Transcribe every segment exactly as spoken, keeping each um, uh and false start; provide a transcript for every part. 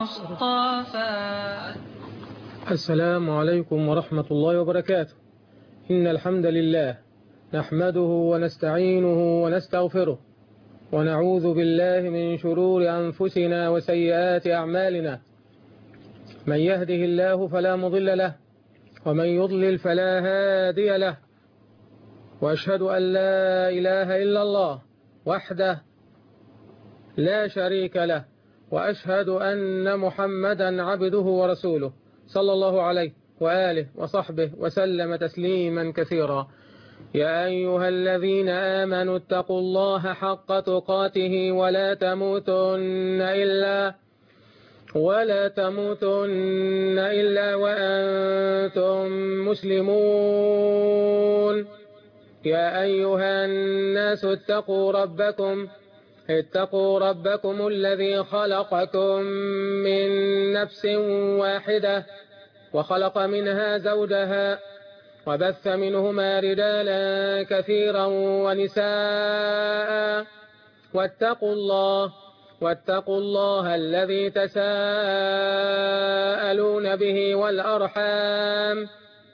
مصطفى. السلام عليكم ورحمة الله وبركاته. إن الحمد لله نحمده ونستعينه ونستغفره ونعوذ بالله من شرور أنفسنا وسيئات أعمالنا. من يهده الله فلا مضل له ومن يضلل فلا هادي له، وأشهد أن لا إله إلا الله وحده لا شريك له، وأشهد أن محمدا عبده ورسوله صلى الله عليه وآله وصحبه وسلم تسليما كثيرا. يا أيها الذين آمنوا اتقوا الله حق تقاته ولا تموتن إلا ولا تموتن إلا وأنتم مسلمون. يا أيها الناس اتقوا ربكم اتقوا ربكم الذي خلقكم من نفس واحدة وخلق منها زوجها وبث منهما رجالا كثيرا ونساء، واتقوا الله واتقوا الله الذي تساءلون به والأرحام،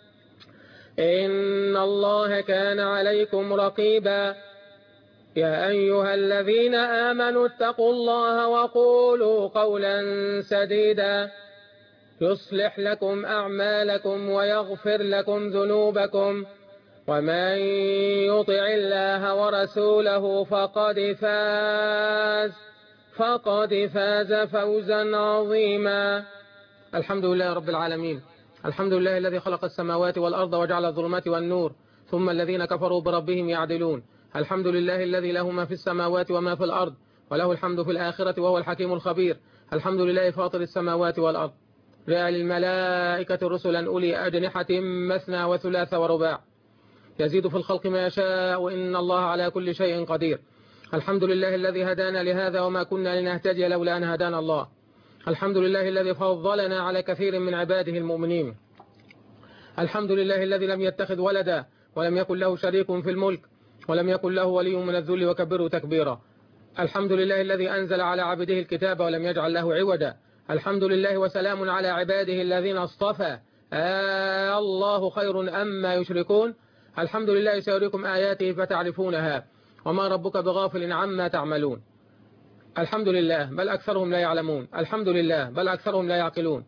إن الله كان عليكم رقيبا. يا أيها الذين آمنوا اتقوا الله وقولوا قولا سديدا يصلح لكم أعمالكم ويغفر لكم ذنوبكم، ومن يطع الله ورسوله فقد فاز فقد فاز فوزا عظيما. الحمد لله رب العالمين، الحمد لله الذي خلق السماوات والأرض وجعل الظلمات والنور، ثم الذين كفروا بربهم يعدلون. الحمد لله الذي له ما في السماوات وما في الأرض، وله الحمد في الآخرة وهو الحكيم الخبير. الحمد لله فاطر السماوات والأرض، جاء للملائكة رسلا أولي أجنحة مثنى وثلاث ورباع، يزيد في الخلق ما يشاء وإن الله على كل شيء قدير. الحمد لله الذي هدانا لهذا وما كنا لنهتدي لولا أن هدانا الله. الحمد لله الذي فضلنا على كثير من عباده المؤمنين. الحمد لله الذي لم يتخذ ولدا ولم يكن له شريك في الملك ولم يكن له ولي من الذل وكبره تكبيرا. الحمد لله الذي أنزل على عبده الكتاب ولم يجعل له عوجا. الحمد لله وسلام على عباده الذين اصطفى. آه الله خير أما يشركون. الحمد لله سيريكم آياته فتعرفونها وما ربك بغافل عما تعملون. الحمد لله بل أكثرهم لا يعلمون. الحمد لله بل أكثرهم لا يعقلون.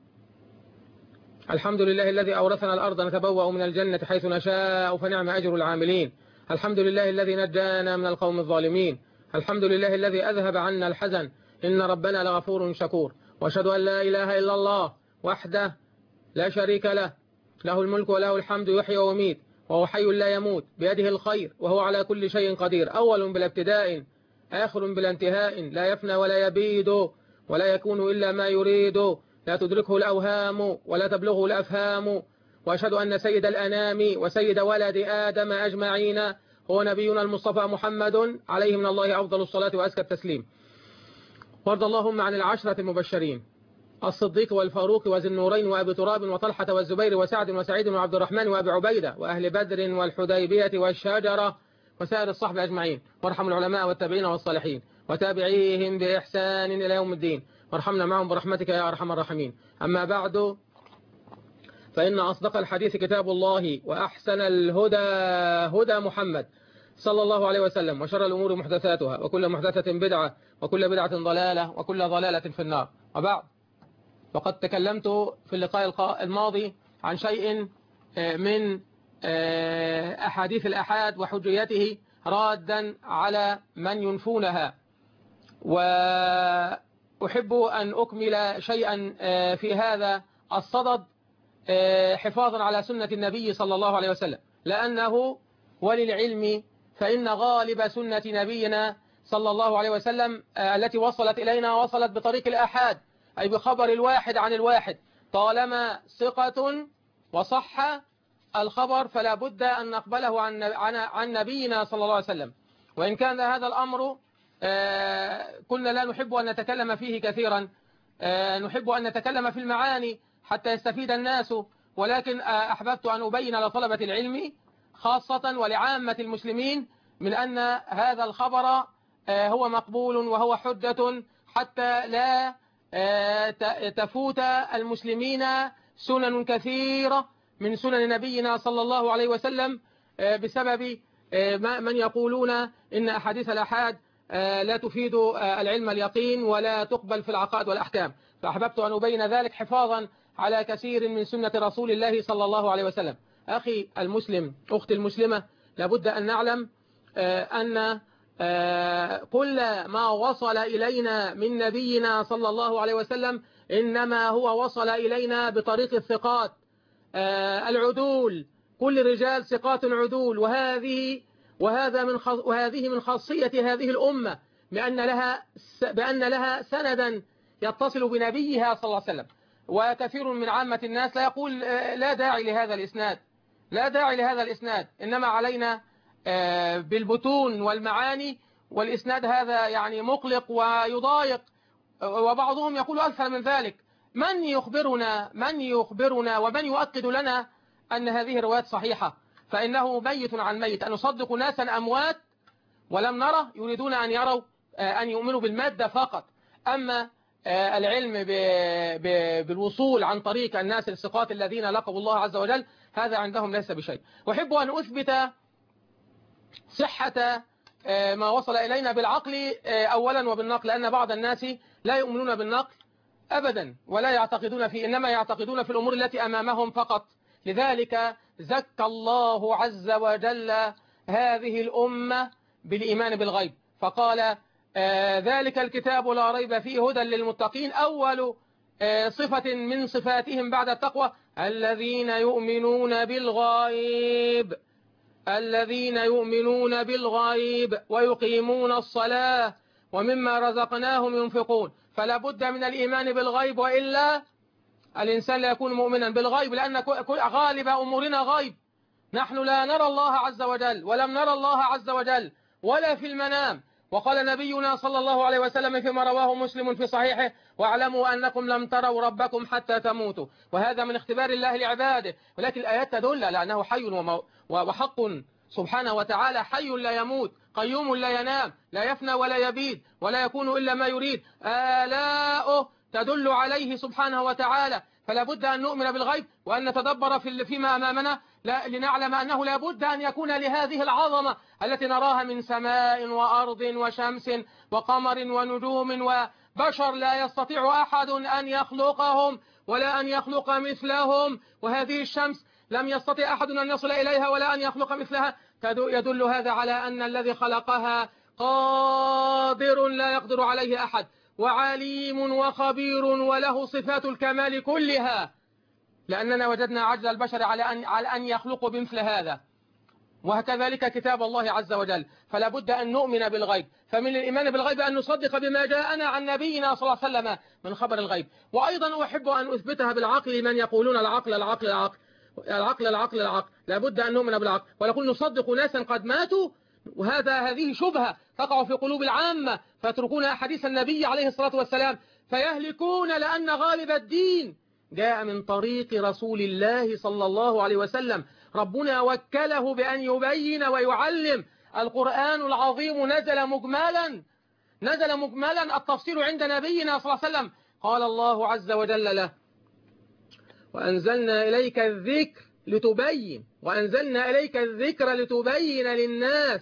الحمد لله الذي أورثنا الأرض نتبوأ من الجنة حيث نشاء فنعم أجر العاملين. الحمد لله الذي نجانا من القوم الظالمين. الحمد لله الذي أذهب عنا الحزن إن ربنا لغفور شكور. وأشهد أن لا إله إلا الله وحده لا شريك له، له الملك وله الحمد يحيي ويميت وهو حي لا يموت بيده الخير وهو على كل شيء قدير، أول بلا ابتداء آخر بلا انتهاء، لا يفنى ولا يبيد ولا يكون إلا ما يريد، لا تدركه الأوهام ولا تبلغه الأفهام. وأشهد أن سيد الأنام وسيد ولد آدم أجمعين هو نبينا المصطفى محمد عليه من الله أفضل الصلاة وأزكى التسليم. وارض اللهم عن العشرة المبشرين الصديق والفاروق وذي النورين وأبي تراب وطلحة والزبير وسعد وسعيد وعبد الرحمن وأبي عبيدة وأهل بدر والحديبية والشجرة وسائر الصحب أجمعين، وارحم العلماء والتابعين والصالحين وتابعيهم بإحسان إلى يوم الدين، وارحمنا معهم برحمتك يا أرحم الراحمين. أما بعد، فإن أصدق الحديث كتاب الله وأحسن الهدى هدى محمد صلى الله عليه وسلم، وشر الأمور محدثاتها وكل محدثة بدعة وكل بدعة ضلالة وكل ضلالة في النار. وبعد، وقد تكلمت في اللقاء الماضي عن شيء من أحاديث الأحاد وحجيته رادا على من ينفونها، وأحب أن أكمل شيئا في هذا الصدد حفاظا على سنة النبي صلى الله عليه وسلم، لأنه وللعلم فإن غالب سنة نبينا صلى الله عليه وسلم التي وصلت إلينا وصلت بطريق الآحاد، أي بخبر الواحد عن الواحد. طالما ثقة وصح الخبر فلا بد أن نقبله عن عن نبينا صلى الله عليه وسلم. وإن كان هذا الأمر كنا لا نحب أن نتكلم فيه كثيرا، نحب أن نتكلم في المعاني حتى يستفيد الناس، ولكن أحببت أن أبين لطلبة العلم خاصة ولعامة المسلمين من أن هذا الخبر هو مقبول وهو حجة، حتى لا تفوت المسلمين سنن كثيرة من سنن نبينا صلى الله عليه وسلم بسبب من يقولون إن أحاديث الآحاد لا تفيد العلم اليقين ولا تقبل في العقائد والأحكام. فأحببت أن أبين ذلك حفاظا على كثير من سنة رسول الله صلى الله عليه وسلم. أخي المسلم، أختي المسلمة، لابد أن نعلم أن كل ما وصل إلينا من نبينا صلى الله عليه وسلم إنما هو وصل إلينا بطريق الثقات العدول، كل رجال ثقات عدول. وهذه وهذا من وهذه من خاصية هذه الأمة، بأن لها بأن لها سندا يتصل بنبيها صلى الله عليه وسلم. وكثير من عامة الناس لا يقول لا داعي لهذا الإسناد، لا داعي لهذا الإسناد، إنما علينا بالبطون والمعاني، والإسناد هذا يعني مقلق ويضايق. وبعضهم يقول أكثر من ذلك: من يخبرنا من يخبرنا ومن يؤكد لنا أن هذه الروايات صحيحة؟ فإنه ميت عن ميت. أن نصدق ناسا أموات ولم نرى يريدون أن يروا أن يؤمنوا بالمادة فقط. أما العلم بالوصول عن طريق الناس الثقات الذين لقبوا الله عز وجل، هذا عندهم ليس بشيء. وأحب أن أثبت صحة ما وصل إلينا بالعقل أولا وبالنقل، لأن بعض الناس لا يؤمنون بالنقل أبدا ولا يعتقدون فيه، إنما يعتقدون في الأمور التي أمامهم فقط. لذلك زكى الله عز وجل هذه الأمة بالإيمان بالغيب، فقال ذلك الكتاب لا ريب فيه هدى للمتقين. أول صفة من صفاتهم بعد التقوى: الذين يؤمنون بالغيب، الذين يؤمنون بالغيب ويقيمون الصلاة ومما رزقناهم ينفقون. فلا بد من الإيمان بالغيب، وإلا الإنسان لا يكون مؤمنا بالغيب، لأن غالب أمورنا غيب. نحن لا نرى الله عز وجل، ولم نرى الله عز وجل ولا في المنام. وقال نبينا صلى الله عليه وسلم فيما رواه مسلم في صحيحه: واعلموا أنكم لم تروا ربكم حتى تموتوا. وهذا من اختبار الله لعباده، ولكن الآيات تدل على أنه حي وحق سبحانه وتعالى، حي لا يموت، قيوم لا ينام، لا يفنى ولا يبيد، ولا يكون إلا ما يريد. آلاؤه تدل عليه سبحانه وتعالى. فلا بد أن نؤمن بالغيب وأن نتدبر في فيما أمامنا، لنعلم أنه لا بد أن يكون لهذه العظمة التي نراها من سماء وأرض وشمس وقمر ونجوم وبشر لا يستطيع أحد أن يخلقهم ولا أن يخلق مثلهم. وهذه الشمس لم يستطيع أحد أن يصل إليها ولا أن يخلق مثلها. يدل هذا على أن الذي خلقها قادر لا يقدر عليه أحد، وعليم وخبير وله صفات الكمال كلها، لأننا وجدنا عجز البشر على أن, على أن يخلقوا بمثل هذا. وكذلك كتاب الله عز وجل. فلا بد أن نؤمن بالغيب. فمن الإيمان بالغيب أن نصدق بما جاءنا عن نبينا صلى الله عليه وسلم من خبر الغيب. وأيضا أحب أن أثبتها بالعقل. من يقولون العقل العقل العقل العقل العقل العقل لا بد أن نؤمن بالعقل، ونقول نصدق ناسا قد ماتوا. وهذا هذه شبهة تقع في قلوب العامة، فيتركون أحاديث النبي عليه الصلاة والسلام فيهلكون، لأن غالب الدين جاء من طريق رسول الله صلى الله عليه وسلم. ربنا وكله بأن يبين ويعلم. القرآن العظيم نزل مجملا نزل مجملا التفسير عند نبينا صلى الله عليه وسلم. قال الله عز وجل له: وأنزلنا إليك الذكر لتبين وأنزلنا إليك الذكر لتبين للناس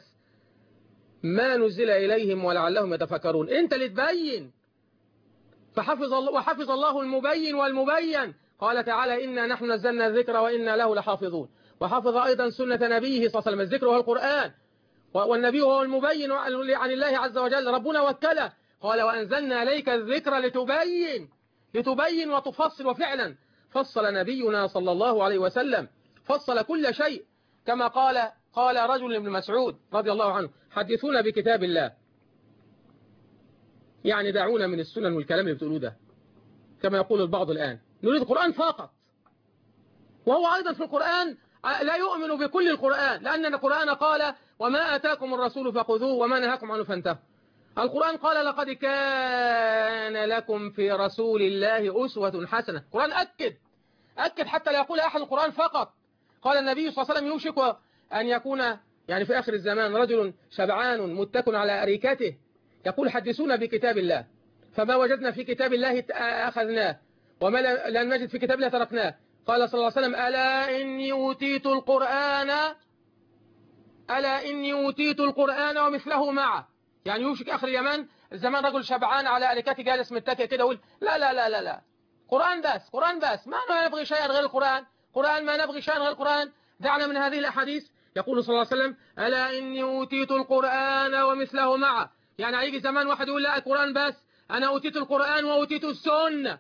ما نزل إليهم ولعلهم يتفكرون. أنت اللي تبين، فحفظ الله وحفظ الله المبين والمبين. قال تعالى: إنا نحن نزلنا الذكر وإنا له لحافظون. وحفظ أيضا سنة نبيه صلى الله عليه وسلم. الذكر هو القرآن، والنبي هو المبين عن الله عز وجل. ربنا وكله قال: وأنزلنا إليك الذكر لتبين لتبين وتفصل. وفعلا فصل نبينا صلى الله عليه وسلم، فصل كل شيء. كما قال قال رجل ابن مسعود رضي الله عنه: حدثونا بكتاب الله، يعني دعونا من السنن والكلام اللي بتقولوه ده، كما يقول البعض الآن نريد القرآن فقط. وهو أيضا في القرآن لا يؤمن بكل القرآن، لأن القرآن قال: وما آتاكم الرسول فخذوه وما نهاكم عنه فانتهوا. القرآن قال: لقد كان لكم في رسول الله أسوة حسنة. القرآن أكد أكد حتى لا يقول أحد القرآن فقط. قال النبي صلى الله عليه وسلم: يوشك أن يكون يعني في آخر الزمان رجل شبعان متكن على أريكته يقول: حدثونا بكتاب الله. فما وجدنا في كتاب الله أخذناه وما لم نجد في كتاب الله تركناه. قال صلى الله عليه وسلم ألا إني أوتيت القرآن ألا إني أوتيت القرآن ومثله معه. يعني يوشك آخر اليمن الزمان رجل شبعان على أريكته جالس متكئ كده يقول لا لا لا لا لا قرآن بس قرآن بس ما نبغي شيئا غير القرآن قرآن ما نبغي شيئا غير القرآن. دعنا من هذه الأحاديث. يقول صلى الله عليه وسلم ألا إني أوتيت القرآن ومثله معه. يعني هيجي زمان واحد يقول لا القرآن بس أنا أوتيت القرآن وأوتيت السنة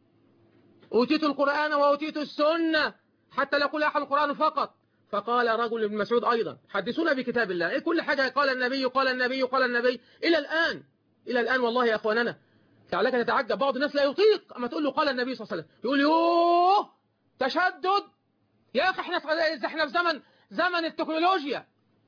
أوتيت القرآن وأوتيت السنة حتى لا يقول أحد القرآن فقط. فقال رجل ابن مسعود أيضا حدثونا بكتاب الله. إيه كل حاجة قال النبي قال النبي قال النبي إلى الآن إلى الآن والله يا أخواننا فعلك تتعجب. بعض الناس لا يطيق أما تقول له قال النبي صلى الله عليه وسلم يقول يوه تشدد يا أخي احنا في احنا في زمن زمن التكنولوجيا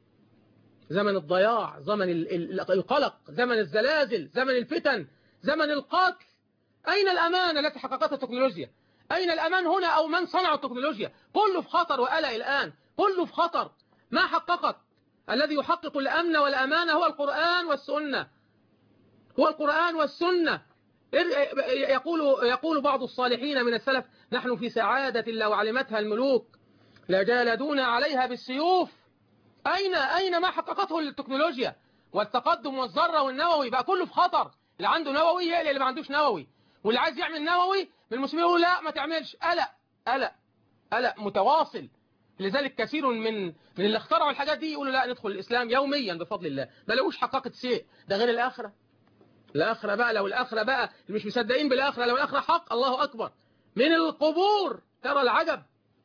زمن الضياع زمن القلق زمن الزلازل زمن الفتن زمن القتل. أين الأمان التي حققتها التكنولوجيا؟ أين الأمان هنا أو من صنع التكنولوجيا؟ كله في خطر وقلق الآن كله في خطر. ما حققت الذي يحقق الأمن والأمان هو القرآن والسنة هو القرآن والسنة. يقول يقول بعض الصالحين من السلف نحن في سعادة لو علمتها الملوك لجالدون عليها بالسيوف. أين أين ما حققته التكنولوجيا والتقدم والذرة والنووي؟ بقى كله في خطر. اللي عنده نووي يقلق اللي ما عندوش نووي واللي عايز يعمل نووي من المسلمين يقول لا ما تعملش. قلق قلق قلق متواصل. لذلك كثير من من اللي اخترعوا الحاجات دي يقولوا لا ندخل الإسلام يوميا بفضل الله ما لقوش حققت شيء. ده غير الآخرة. الآخرة بقى لو الآخرة بقى اللي مش مصدقين بالآخرة لو الآخرة حق الله أكبر من القبور ترى العجب.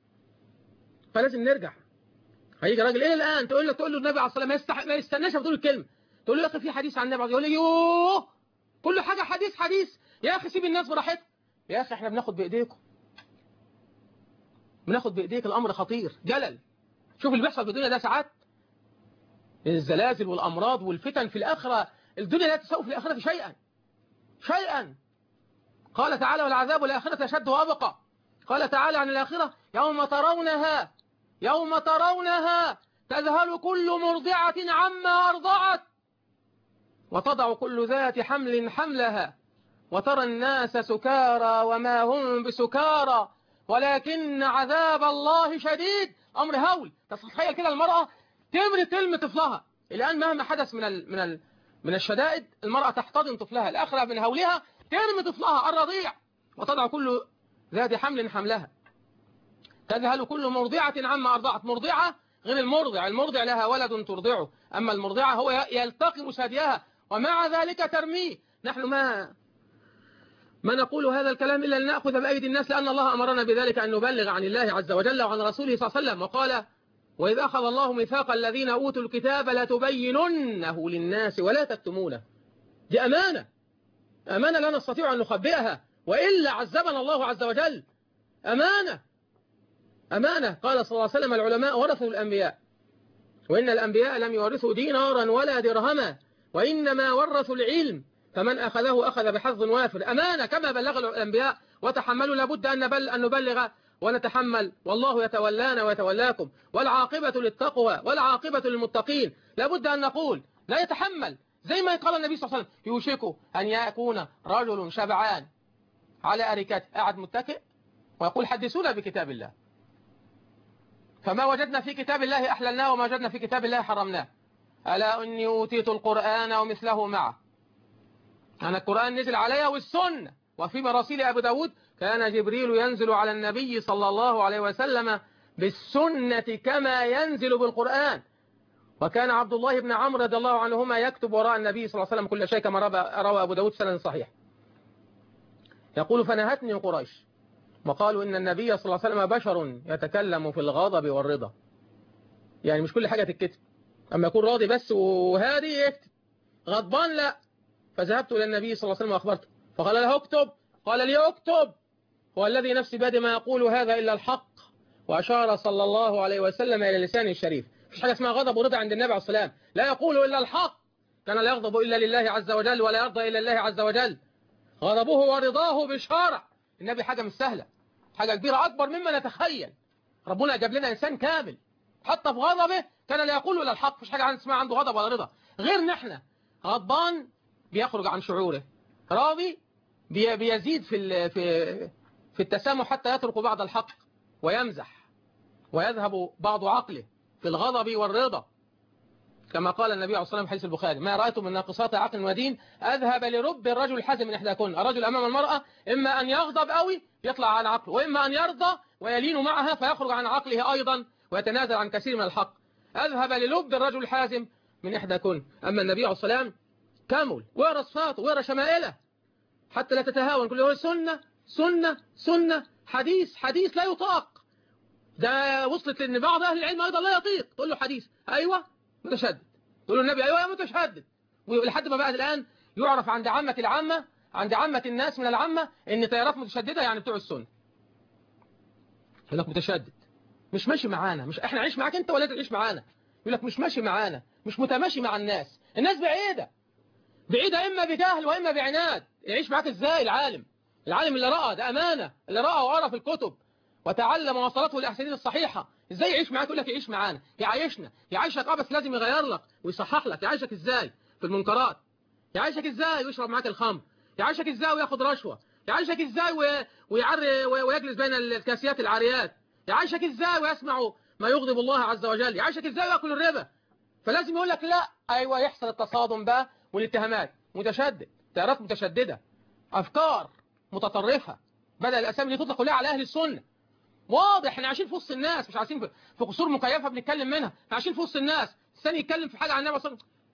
فلازم نرجع. هيجي راجل ايه الآن تقول له تقول له النبي عليه الصلاة والسلام ما, يستح... ما يستناش بتقول الكلمة تقول له يا أخي في حديث عن النبي يقول لي يوه كل حاجة حديث حديث يا أخي سيب الناس براحتها. يا أخي احنا بناخد بإيديكم بناخد بإيديك الأمر خطير جلل. شوف اللي بيحصل في الدنيا ده ساعات الزلازل والأمراض والفتن في الآخرة. الدنيا لا تساوي في الآخرة شيئا شيئا. قال تعالى والعذاب الآخرة أشد وأبقى. قال تعالى عن الآخرة يوم ترونها يوم ترونها تذهل كل مرضعة عما أرضعت وتضع كل ذات حمل حملها وترى الناس سكارى وما هم بسكارى ولكن عذاب الله شديد. أمر هول. تتخيل كده المرأة تمر تلم طفلها. الآن مهما حدث من ال من ال من الشدائد المرأة تحتضن طفلها. الآخرة من هولها ترمي طفلها الرضيع وتضع كل ذات حمل حملها تذهل كل مرضعة عما أرضعت. مرضعة غير المرضع. المرضع لها ولد ترضعه أما المرضعة هو يلتقم ثديها ومع ذلك ترميه. نحن ما ما نقول هذا الكلام إلا لنأخذ بأيدي الناس لأن الله أمرنا بذلك أن نبلغ عن الله عز وجل وعن رسوله صلى الله عليه وسلم. وقال وإذ أخذ الله ميثاق الذين أوتوا الكتاب لتبيننه للناس ولا تكتمونه. دي أمانة أمانة لا نستطيع أن نخبئها وإلا عذبنا الله عز وجل. أمانة أمانة. قال صلى الله عليه وسلم العلماء ورثوا الأنبياء وإن الأنبياء لم يورثوا دينارا ولا درهما وإنما ورثوا العلم فمن أخذه أخذ بحظ وافر. أمانة كما بلغ الأنبياء وتحملوا لابد أن نبل أن نبلغ ونتحمل والله يتولانا ويتولاكم والعاقبة للتقوى والعاقبة للمتقين. لابد أن نقول لا يتحمل زي ما قال النبي صلى الله عليه وسلم يوشك أن يكون رجل شبعان على أريكته قاعد متكئ ويقول حدثونا بكتاب الله. فما وجدنا في كتاب الله أحللناه وما وجدنا في كتاب الله حرمناه. ألا إني أوتيت القرآن ومثله معه. أنا القرآن نزل علي والسنة. وفي مراسيل أبو داود كان جبريل ينزل على النبي صلى الله عليه وسلم بالسنة كما ينزل بالقرآن. وكان عبد الله بن عمرو رضي الله عنهما يكتب وراء النبي صلى الله عليه وسلم كل شيء كما روى أبو داود سند صحيح. يقول فنهتني قريش وقالوا إن النبي صلى الله عليه وسلم بشر يتكلم في الغضب والرضا. يعني مش كل حاجة تتكتب أما يكون راضي بس وهادي يكتب غضبان لا. فذهبت إلى النبي صلى الله عليه وسلم وأخبرته فقال له اكتب. قال لي اكتب هو الذي نفسي بيده ما يقول هذا إلا الحق. وأشار صلى الله عليه وسلم إلى لسانه الشريف. مفيش حاجة اسمها غضب ورضا عند النبي عليه الصلاة والسلام. لا يقول إلا الحق. كان لا يغضب إلا لله عز وجل ولا يرضى إلا الله عز وجل. غضبه ورضاه بشارع. النبي حاجة مش سهلة حاجة كبيرة أكبر مما نتخيل. ربنا جاب لنا إنسان كامل حتى في غضبه كان لا يقول إلا الحق. مفيش حاجة اسمها عنده غضب ولا رضا غير نحن. غضبان بيخرج عن شعوره راوي بيزيد في في في التسامح حتى يترك بعض الحق ويمزح، ويذهب بعض عقله في الغضب والرضا، كما قال النبي عليه الصلاة والسلام في حديث البخاري: ما رأيت من ناقصات عقل ودين أذهب لرب الرجل الحازم من إحداكن. الرجل أمام المرأة إما أن يغضب قوي يطلع عن عقله، وإما أن يرضى ويلين معها فيخرج عن عقله أيضا ويتنازل عن كثير من الحق. أذهب للب الرجل الحازم من إحداكن. أما النبي عليه الصلاة والسلام كامل، ويرى صفاته ويرى شمائله حتى لا تتهاون، كل يقول سنة سنة سنة، حديث حديث لا يطاق. ده وصلت لأن بعض أهل العلم أيضا لا يطيق، تقول له حديث أيوة متشدد، تقول له النبي أيوة يا متشدد، ولحد ما بعد الآن يعرف عند عامة العامة، عند عامة الناس من العامة، إن تيارات متشددة يعني بتوع السنة. يقول لك متشدد مش ماشي معانا، مش احنا عيش معاك انت ولا تعيش معانا. يقول لك مش ماشي معانا، مش متماشي مع الناس، الناس بعيدة بعيدة إما بجهل وإما بعناد. يعيش معاك إزاي العالم؟ العالم اللي رأى، ده أمانة، اللي رأى وقرأ في الكتب وتعلم وصلته الأحاديث الصحيحة، إزاي يعيش معاك؟ يقول لك يعيش معانا، يعيشنا، يعيشك اه بس لازم يغير لك ويصحح لك. يعيشك إزاي في المنكرات؟ يعيشك إزاي ويشرب معاك الخمر؟ يعيشك إزاي وياخد رشوة؟ يعيشك إزاي و... ويعري ويجلس بين الكاسيات العاريات؟ يعيشك إزاي ويسمع ما يغضب الله عز وجل؟ يعيشك إزاي ويأكل الربا؟ فلازم يقول لك لا، أيوة يحصل التصادم بقى والاتهامات. متشدد، تيارات متشددة، أفكار متطرفة، بدأ الأسامي دي تطلق كلها على أهل السنة. واضح احنا عايشين في وسط الناس، مش عايشين في قصور مكيفة بنتكلم منها، احنا عايشين في وسط الناس. الثاني يتكلم في حاجة عن النبي صلى الله عليه وسلم،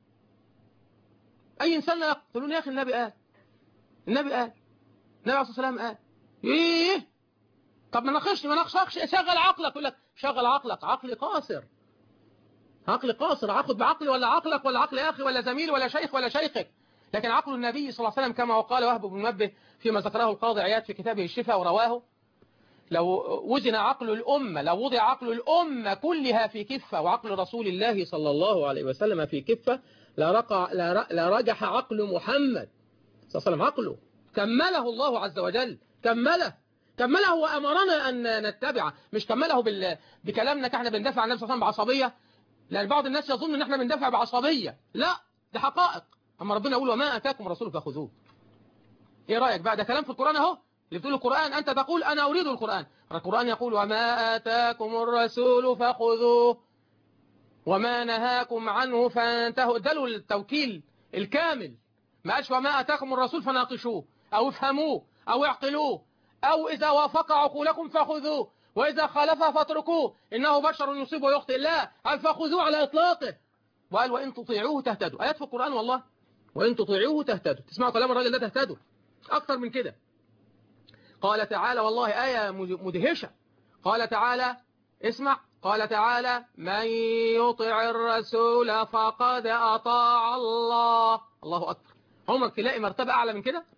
أي إنسان لا يقتلون يا أخي النبي قال، النبي قال، النبي عليه الصلاة والسلام قال. إيه؟ طب ما ناقشني ما ناقشكش، شغل عقلك. يقول لك شغل عقلك، عقل قاصر، عقل قاصر، عقد بعقلي ولا عقلك ولا عقل أخي ولا زميل ولا شيخ ولا شيخك، لكن عقل النبي صلى الله عليه وسلم كما وقال وهب بن منبه فيما ذكره القاضي عياض في كتابه الشفاء ورواه: لو وزن عقل الأمة، لو وضع عقل الأمة كلها في كفة وعقل رسول الله صلى الله عليه وسلم في كفة لرقع لرجح عقل محمد صلى الله عليه وسلم. عقله كمله الله عز وجل، كمله كمله وأمرنا أن نتبعه، مش كمله بال... بكلامنا احنا بندافع عن النبي صلى الله عليه وسلم بعصبية، لأن بعض الناس يظن ان احنا بندافع بعصبية، لا ده حقائق. أما ربنا يقول وما أتاكم الرسول فخذوه. ايه رأيك بقى؟ ده كلام في القرآن اهو، اللي بتقول القرآن أنت تقول أنا أريد القرآن، القرآن يقول وما آتاكم الرسول فخذوه وما نهاكم عنه فانتهوا. ادالوا التوكيل الكامل، ما قالش وما آتاكم الرسول فناقشوه أو افهموه أو اعقلوه أو إذا وافق عقولكم فخذوه وإذا خالفه فاتركوه إنه بشر يصيب ويخطئ. لا، قال فخذوه على إطلاقه، وقال وإن تطيعوه تهتدوا. آيات في القرآن والله، وإن تطيعوه تهتدوا، تسمعوا كلام الراجل ده تهتدوا. أكثر من كده قال تعالى، والله آية مدهشة، قال تعالى اسمع، قال تعالى من يطع الرسول فقد أطاع الله. الله أكبر. عمرك تلاقي مرتبة أعلى من كده؟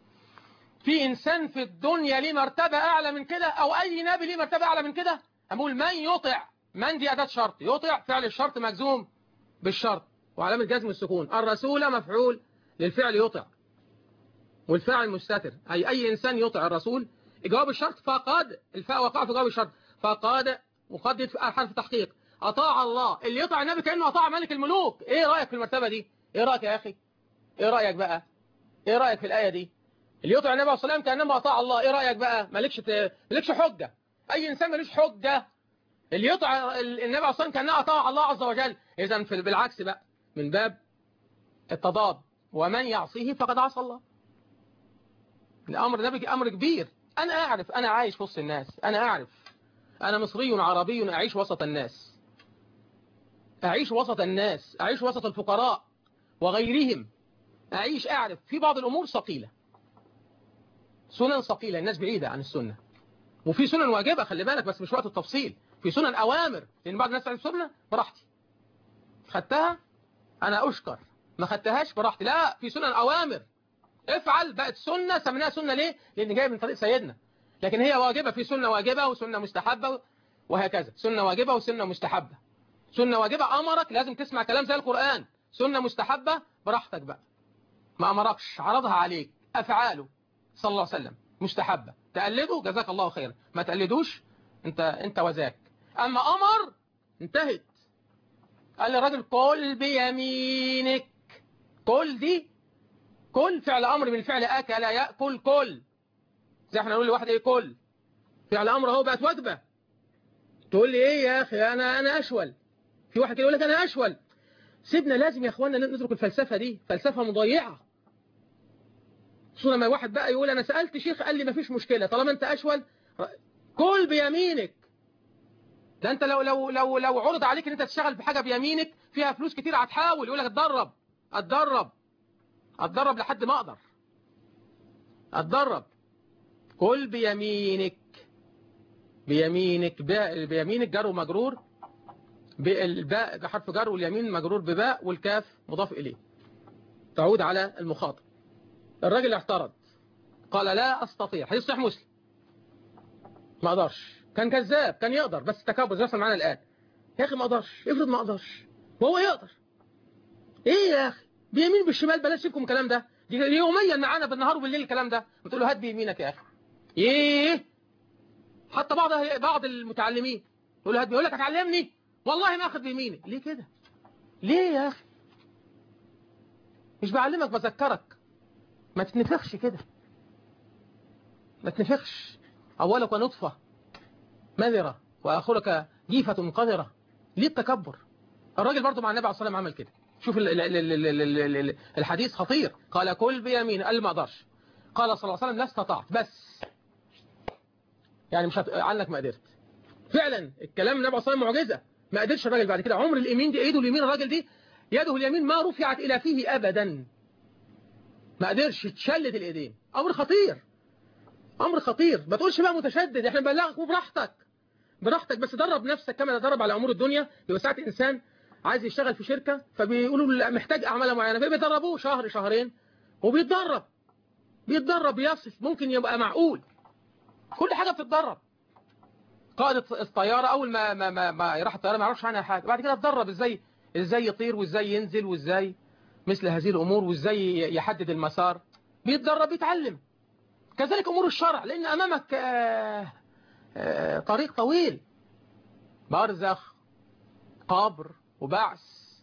في إنسان في الدنيا ليه مرتبة أعلى من كده؟ أو أي نبي ليه مرتبة أعلى من كده؟ أقول من يطع، من دي أداة شرط، يطع فعل الشرط مجزوم بالشرط وعلامة جزم السكون، الرسول مفعول للفعل يطع والفاعل مستتر، أي أي إنسان يطع الرسول. جواب الشرط فقد، الفاء وقع في جواب الشرط، فقد مقدر في حرف تحقيق، أطاع الله. اللي يطع النبي كأنه أطاع ملك الملوك. إيه رأيك في المرتبة دي؟ إيه رأيك يا أخي؟ إيه رأيك بقى؟ إيه رأيك في الآية دي؟ اللي يطع النبي عليه الصلاة والسلام كأنما أطاع الله. إيه رأيك بقى؟ مالكش ت... مالكش حجة، أي إنسان مالوش حجة. اللي يطع النبي عليه الصلاة والسلام كأنه أطاع الله عز وجل. إذا في بالعكس بقى، من باب التضاد، ومن يعصيه فقد عصى الله. الأمر ده أمر كبير. أنا أعرف، أنا عايش في وسط الناس، أنا أعرف، أنا مصري عربي أعيش وسط الناس، أعيش وسط الناس، أعيش وسط الفقراء وغيرهم، أعيش أعرف في بعض الأمور ثقيلة، سنن ثقيلة، الناس بعيدة عن السنة، وفي سنن واجبة خلي بالك، بس مش وقت التفصيل. في سنن أوامر، لأن بعض الناس تعرف سنة براحتي، خدتها أنا أشكر، ما خدتهاش براحتي. لا، في سنن أوامر، افعل بقت سنة. سميناها سنة ليه؟ لأن جاية من طريق سيدنا، لكن هي واجبة. في سنة واجبة وسنة مستحبة وهكذا، سنة واجبة وسنة مستحبة. سنة واجبة أمرك لازم تسمع كلام زي القرآن، سنة مستحبة براحتك بقى، ما أمركش عرضها عليك، أفعاله صلى الله عليه وسلم مستحبة، تقلده جزاك الله خيرا، ما تقلدوش انت انت وذاك. أما أمر انتهت. قال للراجل كل بيمينك، كل دي كل فعل أمر من فعل أكل يأكل كل، زي احنا نقول لواحد ايه كل، فعل أمر اهو بقت وجبة. تقول لي ايه يا أخي أنا أنا أشول، في واحد كده يقول لك أنا أشول. سيبنا لازم يا اخوانا ندرك الفلسفة دي، فلسفة مضيعة. خصوصا لما واحد بقى يقول انا سألت شيخ قال لي مفيش مشكلة طالما انت اشول كل بيمينك. ده انت لو لو لو لو عرض عليك ان انت تشتغل بحاجة بيمينك فيها فلوس كتير هتحاول، يقول لك اتدرب اتدرب اتدرب لحد ما اقدر اتدرب. كل بيمينك، بيمينك باء بيمينك جر ومجرور، بالباء بحرف جر واليمين مجرور بباء والكاف مضاف اليه تعود على المخاطب. الراجل اعترض قال لا استطيع، حديث صحيح مسلم، ما اقدرش، كان كذاب، كان يقدر بس تكبر زي ما معانا الان. يا اخي ما اقدرش، افرض ما اقدرش وهو يقدر، ايه يا اخي بيمين بالشمال بلاش فيكم الكلام ده، دي يوميا معانا بالنهار وبالليل الكلام ده، بتقول له هات بيمينك يا اخي. ايه حتى بعض بعض المتعلمين يقول له هات، يقول لك هتعلمني والله ما اخذ بيميني. ليه كده؟ ليه يا اخي؟ مش بعلمك بذكرك، ما تتنفخش كده، ما تتنفخش. اولك نطفه مذرة وآخرك جيفة قذرة. ليه التكبر؟ الراجل برضو مع النبي عليه الصلاة والسلام عمل كده. شوف ال ال ال ال ال الحديث خطير. قال كل بيمين، قال ما اقدرش. قال صلى الله عليه وسلم لا استطعت، بس يعني مش هت... عنك ما قدرت. فعلا الكلام النبي عليه الصلاة والسلام معجزة، ما قدرش الراجل بعد كده. عمر اليمين دي ايده اليمين، الراجل دي يده اليمين ما رفعت إلى فيه أبدا، ما قدرش، تشلت الإيدين. أمر خطير، أمر خطير. ما تقولش بقى متشدد، احنا بنبلغك وبراحتك براحتك، بس درب نفسك كما تدرب على امور الدنيا. يبقى ساعات انسان عايز يشتغل في شركه فبيقولوا له محتاج اعماله معينه فبيدربوه شهر شهرين وبيتدرب، بيتدرب يصف ممكن يبقى معقول. كل حاجه بتتدرب. قائد الطياره اول ما ما ما, ما يروح الطياره ما يعرفش عنها حاجه، بعد كده اتدرب ازاي ازاي يطير وازاي ينزل وازاي مثل هذه الامور وازاي يحدد المسار، بيتدرب يتعلم. كذلك امور الشرع، لان امامك آه آه طريق طويل، برزخ قبر وبعث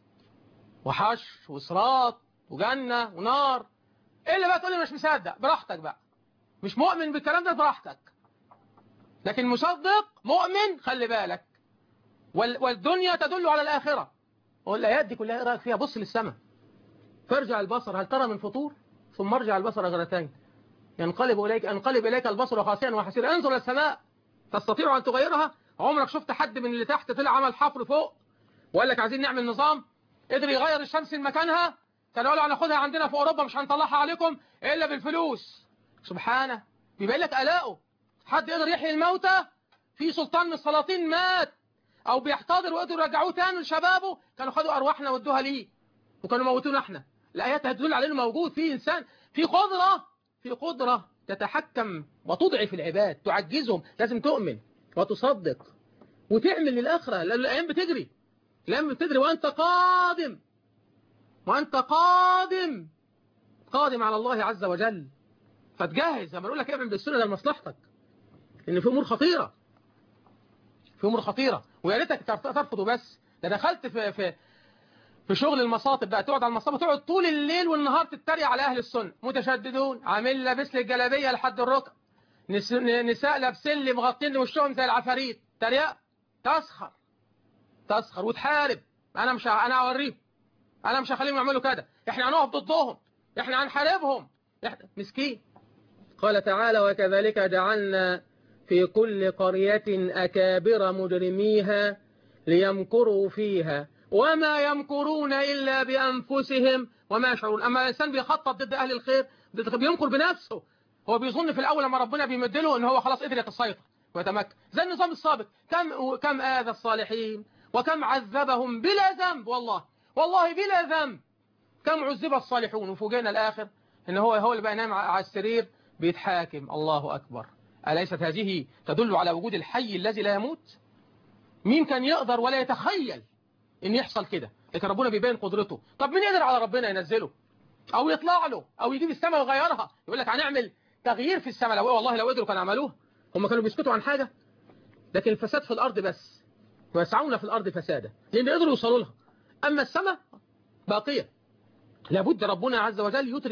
وحشر وصراط وجنة ونار. ايه اللي بقى تقول لي مش مصدق؟ براحتك بقى، مش مؤمن بالكلام ده براحتك، لكن مصدق مؤمن خلي بالك. والدنيا تدل على الآخرة، والآيات دي كلها ايه رأيك فيها؟ بص للسماء، فارجع البصر هل ترى من فطور ثم ارجع البصر غرتين ينقلب إليك انقلب إليك البصر خاسئا وحسيرا. انظر للسماء تستطيع أن تغيرها؟ عمرك شفت حد من اللي تحت طلع عمل حفر فوق وقال لك عايزين نعمل نظام قدر يغير الشمس لمكانها؟ كانوا قالوا هناخدها عندنا في أوروبا مش هنطلعها عليكم إلا بالفلوس. سبحانه، بيبين لك آلاؤه. حد يقدر يحيي الموتى؟ في سلطان من السلاطين مات أو بيحتضر وقدروا يرجعوه تاني لشبابه، كانوا خدوا أرواحنا ودوها ليه وكانوا موتونا احنا. الآيات هتدل على إنه موجود في إنسان، في قدرة، في قدرة تتحكم وتضعف العباد تعجزهم. لازم تؤمن وتصدق وتعمل للآخرة، لأن الأيام بتجري، الأيام بتجري وأنت قادم، وأنت قادم قادم على الله عز وجل. فتجهز، لما نقول لك اعمل بالسنة ده لمصلحتك، لأن في أمور خطيرة، في أمور خطيرة ويا ريتك ترفضه. بس ده دخلت في في في شغل المصاطب بقى، تقعد على المصاطب تقعد طول الليل والنهار تتريق على أهل السنة، متشددون عامل لابس لي الجلابية لحد الركب، نساء لابسين لي مغطين وشهم زي العفاريت، تريق، تسخر تسخر وتحارب. انا مش انا اوريهم، انا مش هخليهم يعملوا كده، احنا هنقف ضدهم، احنا هنحاربهم. احنا مسكين. قال تعالى وكذلك جعلنا في كل قرية أكابر مجرميها ليمكروا فيها وما يمكرون إلا بأنفسهم وما يشعرون. أما الإنسان بيخطط ضد أهل الخير بيمكر بنفسه، هو بيظن في الأول لما ربنا بيمدله إن هو خلاص قدر يتسيطر ويتمكن، زي النظام السابق. كم كم آذى الصالحين وكم عذبهم بلا ذنب، والله والله بلا ذنب. كم عذب الصالحون وفوجئنا الآخر إن هو هو اللي بقى ينام على السرير بيتحاكم. الله أكبر. أليست هذه تدل على وجود الحي الذي لا يموت؟ مين كان يقدر ولا يتخيل إن يحصل كده؟ لكن ربنا بيبين قدرته. طب مين يقدر على ربنا ينزله أو يطلع له أو يجيب السماء ويغيرها؟ يقول لك هنعمل تغيير في السماء. لو والله لو قدروا كانوا عملوه. هم كانوا بيسكتوا عن حاجة؟ لكن الفساد في الأرض بس، ويسعون في الأرض فسادا، لأن قدروا يوصلوا لها. أما السماء باقية، لابد ربنا عز وجل يترك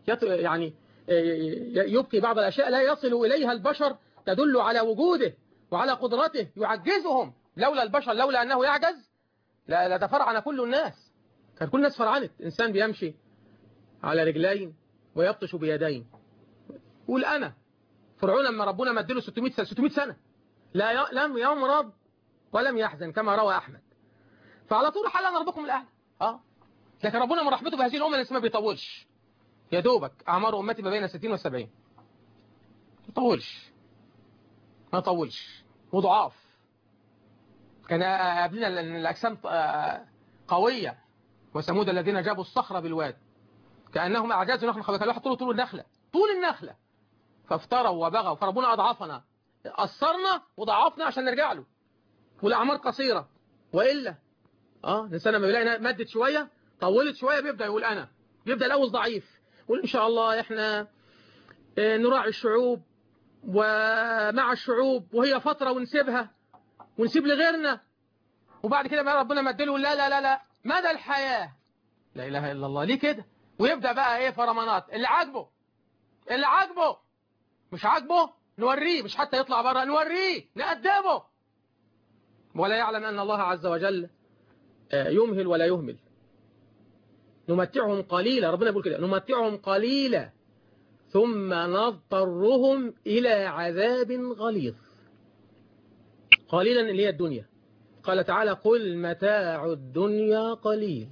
يعني يبقي بعض الأشياء لا يصل إليها البشر تدل على وجوده وعلى قدرته يعجزهم. لولا البشر، لولا أنه يعجز لتفرعن كل الناس، كان كل الناس فرعنت. إنسان بيمشي على رجلين ويبطش بيدين، قول أنا. فرعون لما ربنا مدله ستمائة سنة لا ي... لم يمرض ولم يحزن كما روى أحمد، فعلى طول حل أنا ربكم الأعلى. اه لكن ربنا من رحمته بهذه الأمة لسه ما بيطولش، يا دوبك أعمار أمتي ما بين ستين وسبعين، ما يطولش ما يطولش وضعاف. كان قبلنا الأجسام قوية، وثمود الذين جابوا الصخرة بالواد كأنهم أعجاز نخل خاوية، كان الواحد طول طول النخلة طول النخلة فافتروا وبغوا، فربنا أضعفنا، أثرنا وضعفنا عشان نرجع له. والأعمار قصيرة، وإلا اه الإنسان لما بيلاقي مدت شوية طولت شوية بيبدأ يقول أنا، بيبدأ الأول ضعيف، يقول إن شاء الله إحنا نراعي الشعوب ومع الشعوب وهي فترة ونسيبها ونسيب لغيرنا. وبعد كده بقى ربنا مدله لا لا لا لا مدى الحياة، لا إله إلا الله، ليه كده؟ ويبدأ بقى إيه فرمانات، اللي عاجبه اللي عاجبه مش عاجبه نوريه، مش حتى يطلع بره نوريه نقدمه. ولا يعلم أن الله عز وجل يمهل ولا يهمل. نمتعهم قليلا، ربنا يقول كده نمتعهم قليلا ثم نضطرهم إلى عذاب غليظ. قليلا اللي هي الدنيا، قال تعالى قل متاع الدنيا قليل.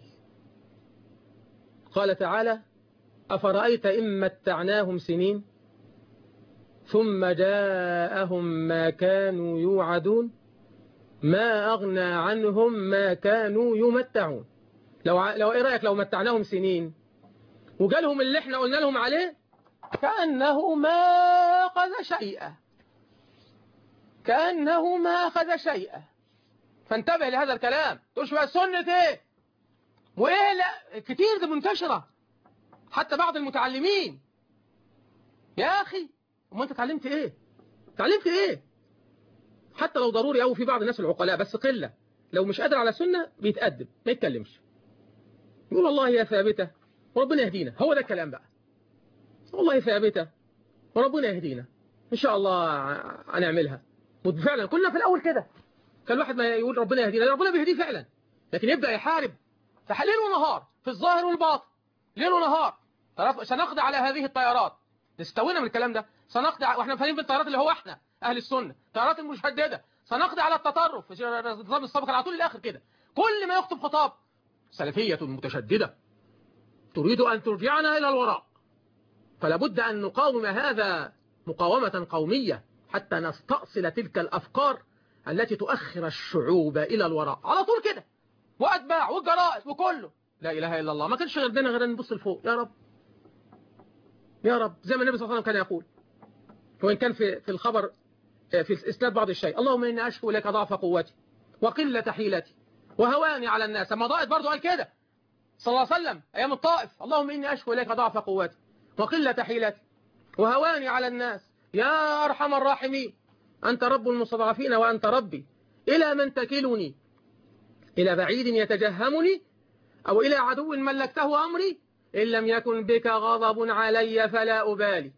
قال تعالى أفرأيت إن متعناهم سنين ثم جاءهم ما كانوا يوعدون ما أغنى عنهم ما كانوا يمتعون. لو لو إيه رأيك لو متعناهم سنين وجالهم اللي احنا قلنا لهم عليه كأنه ما أخذ شيئا، كأنه ما أخذ شيئا. فانتبه لهذا الكلام، تقولش بقى سنة ايه وايه، لا كتير دي منتشرة حتى بعض المتعلمين. يا أخي أما أنت تعلمت إيه؟ تعلمت إيه؟ حتى لو ضروري أو في بعض الناس العقلاء بس قلة، لو مش قادر على سنة بيتأدب ما يتكلمش، يقول والله هي ثابتة وربنا يهدينا. هو ده الكلام بقى، والله ثابتة وربنا يهدينا إن شاء الله هنعملها. وفعلا كنا في الأول كده، كان الواحد ما يقول ربنا يهدينا، ربنا بيهديه فعلا، لكن يبدأ يحارب فحليل ونهار في الظاهر والباطن، ليل ونهار. سنقضي على هذه الطيارات، نستوينا من الكلام ده، سنقضي واحنا فاهمين بالطيارات اللي هو احنا اهل السنه، الطيارات المشدده، سنقضي على التطرف في النظام السابق على طول الاخر كده. كل ما يخطب خطاب سلفيه متشدده تريد ان ترجعنا الى الوراء، فلا بد ان نقاوم هذا مقاومه قوميه حتى نستأصل تلك الافكار التي تؤخر الشعوب الى الوراء على طول كده، واتباع والجرائد وكله. لا اله الا الله، ما كانش غيرنا غير ان نبص لفوق يا رب يا رب، زي ما النبي صلى الله عليه وسلم كان يقول، وإن كان في في الخبر في الإسناد بعض الشيء، اللهم إني أشكو إليك ضعف قوتي وقلة حيلتي وهواني على الناس. أما ضائد برضه قال كده صلى الله عليه وسلم أيام الطائف، اللهم إني أشكو إليك ضعف قوتي وقلة حيلتي وهواني على الناس يا أرحم الراحمين، أنت رب المستضعفين وأنت ربي، إلى من تكلني؟ إلى بعيد يتجهمني أو إلى عدو ملكته أمري؟ إن لم يكن بك غضب علي فلا أبالي،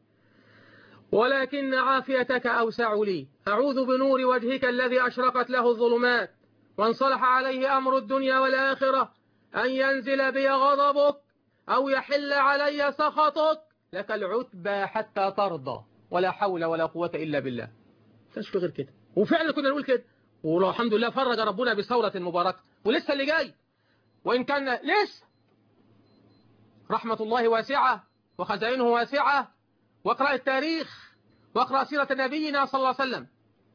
ولكن عافيتك أوسع لي. أعوذ بنور وجهك الذي أشرقت له الظلمات وانصلح عليه أمر الدنيا والآخرة أن ينزل بي غضبك أو يحل علي سخطك، لك العتبى حتى ترضى ولا حول ولا قوة إلا بالله. مش في غير كده، وفعلا كنا نقول كده، والحمد لله فرج ربنا بثورة مباركة، ولسه اللي جاي، وإن كان لسه رحمة الله واسعة وخزائنه واسعة. واقرأ التاريخ واقرأ سيرة نبينا صلى الله عليه وسلم،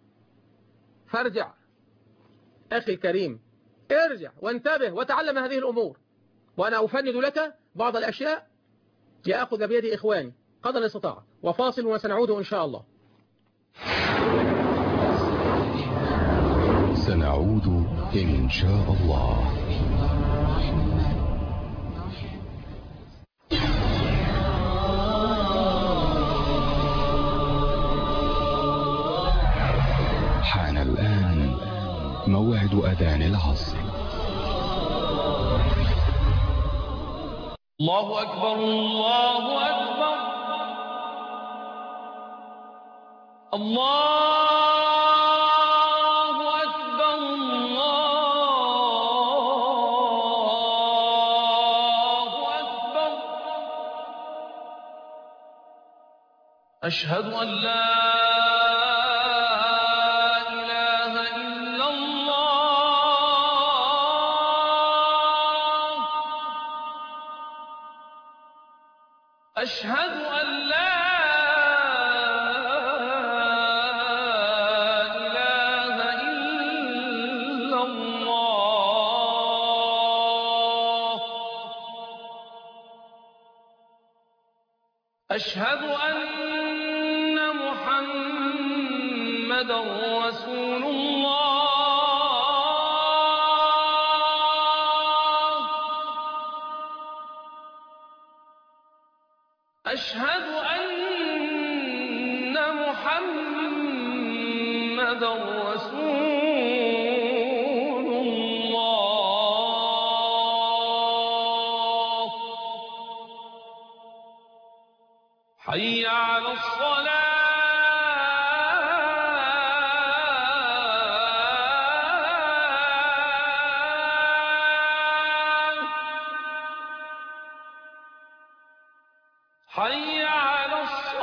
فارجع أخي الكريم، ارجع وانتبه وتعلم هذه الأمور. وأنا أفند لك بعض الأشياء لأخذ بيد إخواني قدر الاستطاعة، وفاصل وسنعود إن شاء الله. سنعود إن شاء الله. حان الآن موعد أذان العصر. الله أكبر الله أكبر الله أكبر الله أكبر أشهد أن لا إله إلا الله أشهد أن لا أشهد أن محمدا رسول الله أشهد أن محمدا رسول الله حي على الصلاة حي على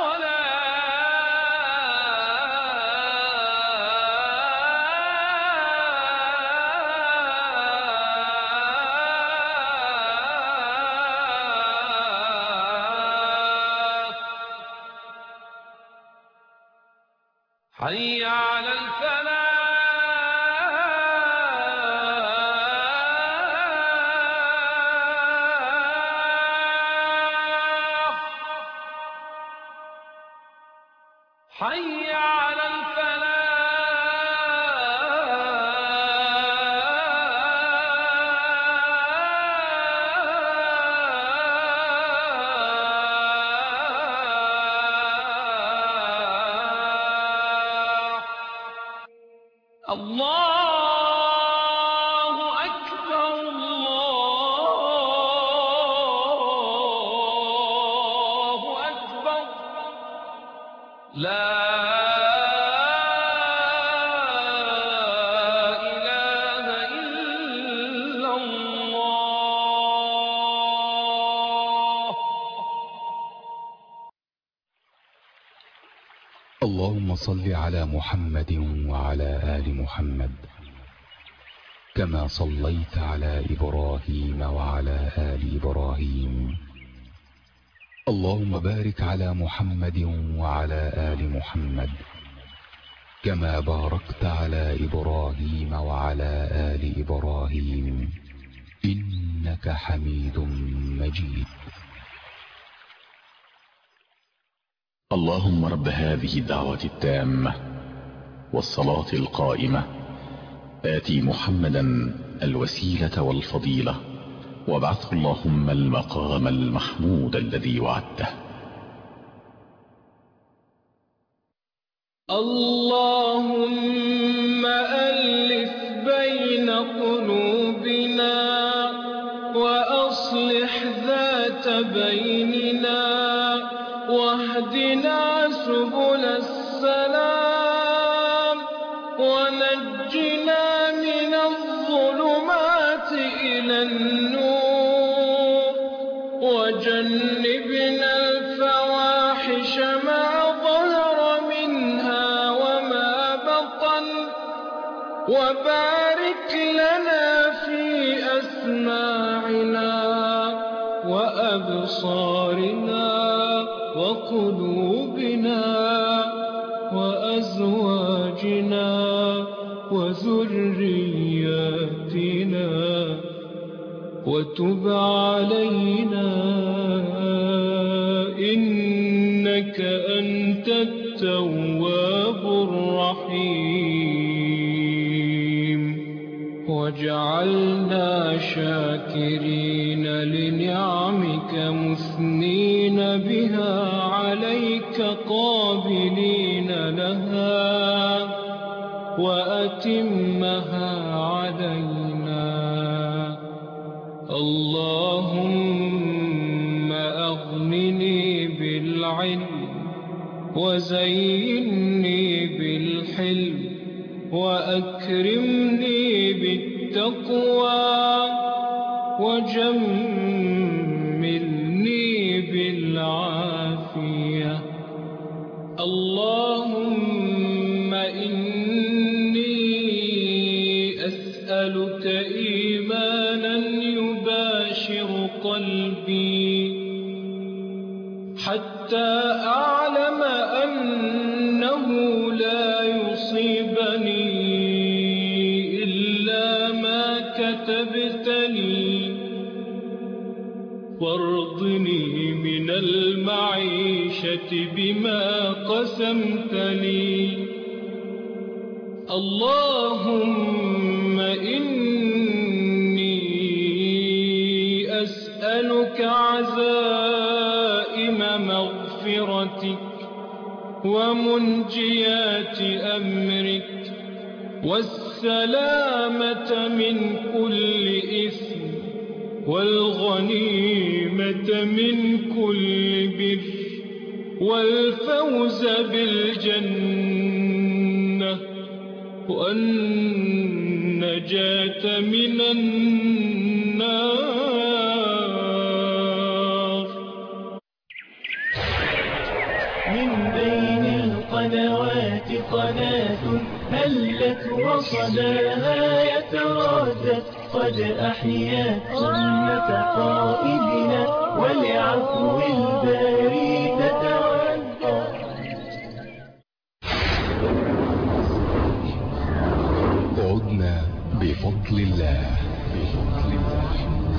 حي على الفلاح حي على الله أكبر الله أكبر لا إله إلا الله اللهم صل على محمد وعلى آل محمد كما صليت على إبراهيم وعلى آل إبراهيم. اللهم بارك على محمد وعلى آل محمد كما باركت على إبراهيم وعلى آل إبراهيم إنك حميد مجيد. اللهم رب هذه الدعوة التامة والصلاة القائمة آتي محمدا الوسيلة والفضيلة وابعثه اللهم المقام المحمود الذي وعدته. اللهم ألف بين قلوبنا وأصلح ذات بيننا واهدنا سبل السلام ونجنا من الظلمات إلى النور وجنبنا الفواحش ما ظهر منها وما بطن وبارك لنا في أسماعنا وأبصارنا وقلوبنا وأزواجنا وذرياتنا وتب علينا إنك أنت التواب الرحيم واجعلنا شاكرين لنعمك مثنين بها عليك قابلين لها وأتمها علينا. اللهم وزينني بالحلم وأكرمني بالتقوى وجملني بالعافية. اللهم إني أسألك إيمانا يباشر قلبي حتى أعلم أنه لا يصيبني إلا ما كتبت لي، وارضني من المعيشة بما قسمت لي. اللهم إني أسألك عزائم مغفرتك ومنجيات أمرك والسلامة من كل إثم والغنيمة من كل بر والفوز بالجنة والنجاة من النار. من بين القنوات قناة هلت وصداها يتردد قد أحيت سنة قائدنا ولعفو الباري تتودد. عدنا بفضل الله. بفضل الله.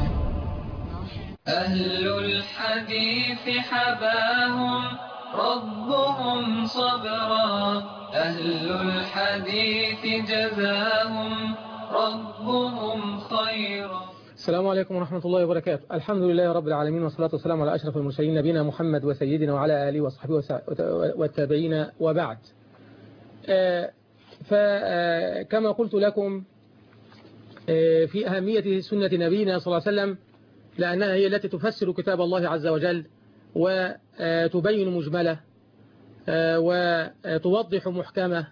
أهل الحديث حباهم ربهم صبرا، أهل الحديث جزاهم ربهم خيرا. السلام عليكم ورحمة الله وبركاته. الحمد لله رب العالمين، والصلاة والسلام على أشرف المرسلين نبينا محمد وسيدنا وعلى آله وصحبه والتابعين وبعد. فكما قلت لكم في أهمية سنة نبينا صلى الله عليه وسلم، لأنها هي التي تفسر كتاب الله عز وجل وتبين مجمله وتوضح محكمه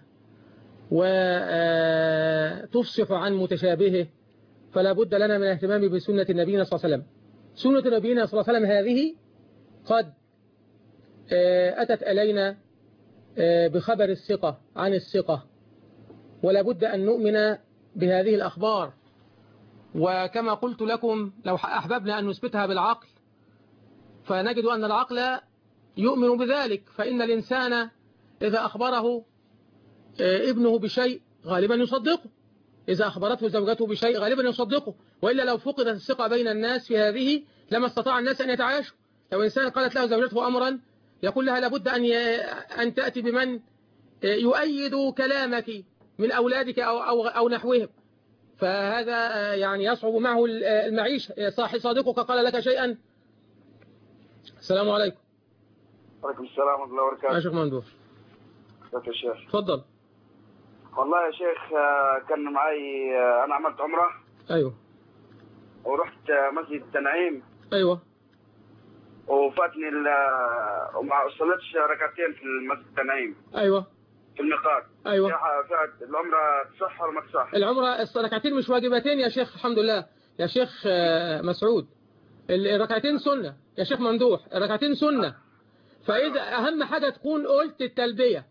وتفصح عن متشابهه، فلا بد لنا من الاهتمام بسنة نبينا صلى الله عليه وسلم. سنة نبينا صلى الله عليه وسلم هذه قد أتت إلينا بخبر الثقة عن الثقة، ولا بد أن نؤمن بهذه الأخبار. وكما قلت لكم لو أحببنا أن نثبتها بالعقل فنجد أن العقل يؤمن بذلك، فإن الإنسان إذا أخبره ابنه بشيء غالبا يصدقه، إذا أخبرته زوجته بشيء غالبا يصدقه، وإلا لو فقدت الثقة بين الناس في هذه لما استطاع الناس أن يتعايشوا. لو إنسان قالت له زوجته أمرا يقول لها لابد أن أن تأتي بمن يؤيد كلامك من أولادك أو أو أو نحوهم، فهذا يعني يصعب معه المعيشة. صاحب صادقك قال لك شيئا. السلام عليكم. وعليكم السلام ورحمة الله وبركاته. يا شيخ مندوح. ازيك يا شيخ؟ تفضل. والله يا شيخ كان معي، أنا عملت عمرة. أيوه. ورحت مسجد التنعيم. أيوه. وفاتني وما صليتش ركعتين في مسجد التنعيم. أيوه. في الميقات. أيوه. فات العمرة تصح ولا ما تصح؟ العمرة الركعتين مش واجبتين يا شيخ، الحمد لله يا شيخ مسعود. الركعتين سنة يا شيخ ممدوح، الركعتين سنة. فإذا أهم حاجة تكون قلت التلبية،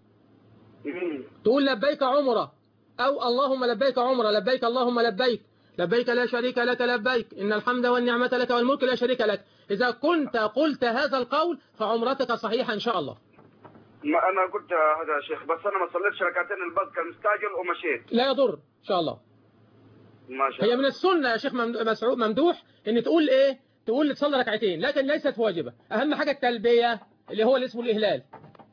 تقول لبيك عمرة أو اللهم لبيك عمرة، لبيك اللهم لبيك، لبيك لا شريك لك لبيك، إن الحمد والنعمة لك والملك لا شريك لك. إذا كنت قلت هذا القول فعمرتك صحيحة إن شاء الله. ما أنا قلت هذا يا شيخ، بس أنا ما صليتش ركعتين، الباص كان مستعجل ومشيت. لا يضر إن شاء الله. ما شاء الله. هي من السنة يا شيخ مسعود ممدوح إن تقول إيه، تقول تصلي ركعتين، لكن ليست واجبة. أهم حاجة التلبية اللي هو اللي اسمه الإهلال.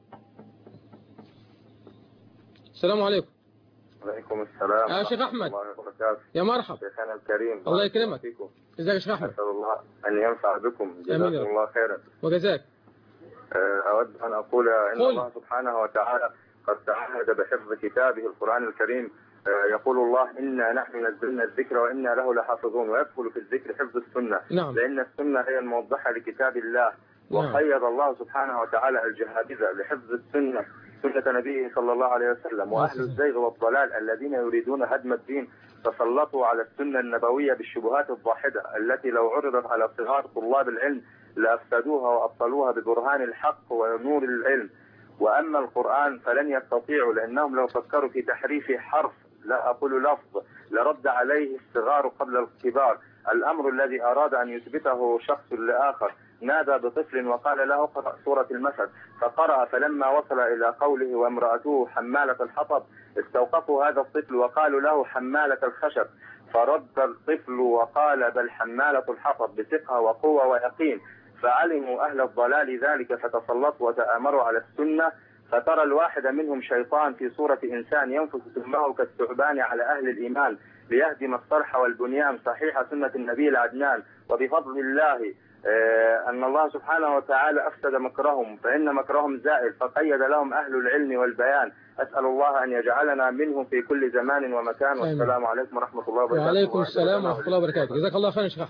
السلام عليكم. وعليكم السلام يا شيخ أحمد. الله وبركاته. يا مرحبا. شيخنا الكريم. الله يكرمك. ازيك يا شيخ أحمد؟ أسأل الله أن ينفع بكم، جزاكم الله خيرا. وجزاك. أود أن أقول إن قل. الله سبحانه وتعالى قد تعهد بحفظ كتابه القرآن الكريم. يقول الله إنا نحن نزلنا الذكر وإنا له لحافظون، ويدخل في الذكر حفظ السنة. نعم. لأن السنة هي الموضحة لكتاب الله، وقيد الله سبحانه وتعالى الجهابذة لحفظ السنة سنة نبيه صلى الله عليه وسلم، وأهل الزيغ والضلال الذين يريدون هدم الدين تسلطوا على السنة النبوية بالشبهات الضاحدة التي لو عرضت على صغار طلاب العلم لأفسدوها وأبطلوها ببرهان الحق ونور العلم. وأما القرآن فلن يستطيعوا، لأنهم لو فكروا في تحريف حرف لا أقول لفظ لرد عليه الصغار قبل الكبار. الأمر الذي أراد أن يثبته شخص لآخر نادى بطفل وقال له اقرأ سورة المثل، فقرأ، فلما وصل إلى قوله وامرأته حمالة الحطب استوقفوا هذا الطفل وقالوا له حمالة الخشب، فرد الطفل وقال بل حمالة الحطب بثقة وقوة ويقين. فعلموا أهل الضلال ذلك فتسلطوا وتآمروا على السنة، فترى الواحد منهم شيطان في صورة إنسان ينفث سمه كالثعبان على أهل الإيمان ليهدم الصرح والبنيان صحيح سنة النبي العدنان. وبفضل الله آه أن الله سبحانه وتعالى أفسد مكرهم، فإن مكرهم زائل، فقيد لهم أهل العلم والبيان. أسأل الله أن يجعلنا منهم في كل زمان ومكان. والسلام عليكم ورحمة الله وبركاته. وعليكم السلام ورحمة الله وبركاته. جزاك الله خيرا شيخ أحمد.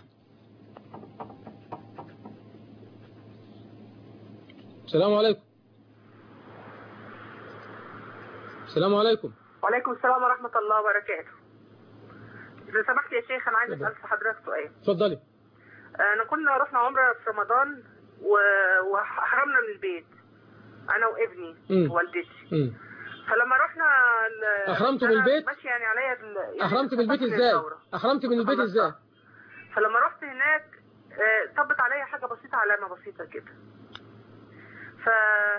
السلام عليكم. السلام عليكم. وعليكم السلام ورحمة الله وبركاته. إذا سمحت يا شيخ أنا عايز أسأل حضرتك سؤال. اتفضلي. أنا كنا رحنا عمرة في رمضان وحرمنا من البيت أنا وابني ووالدتي. فلما رحنا أحرمت من البيت؟ ماشي يعني عليا يعني أحرمت من البيت إزاي؟ أحرمت من البيت إزاي؟ فلما رحت هناك طبت عليا حاجة بسيطة، علامة بسيطة كده. ف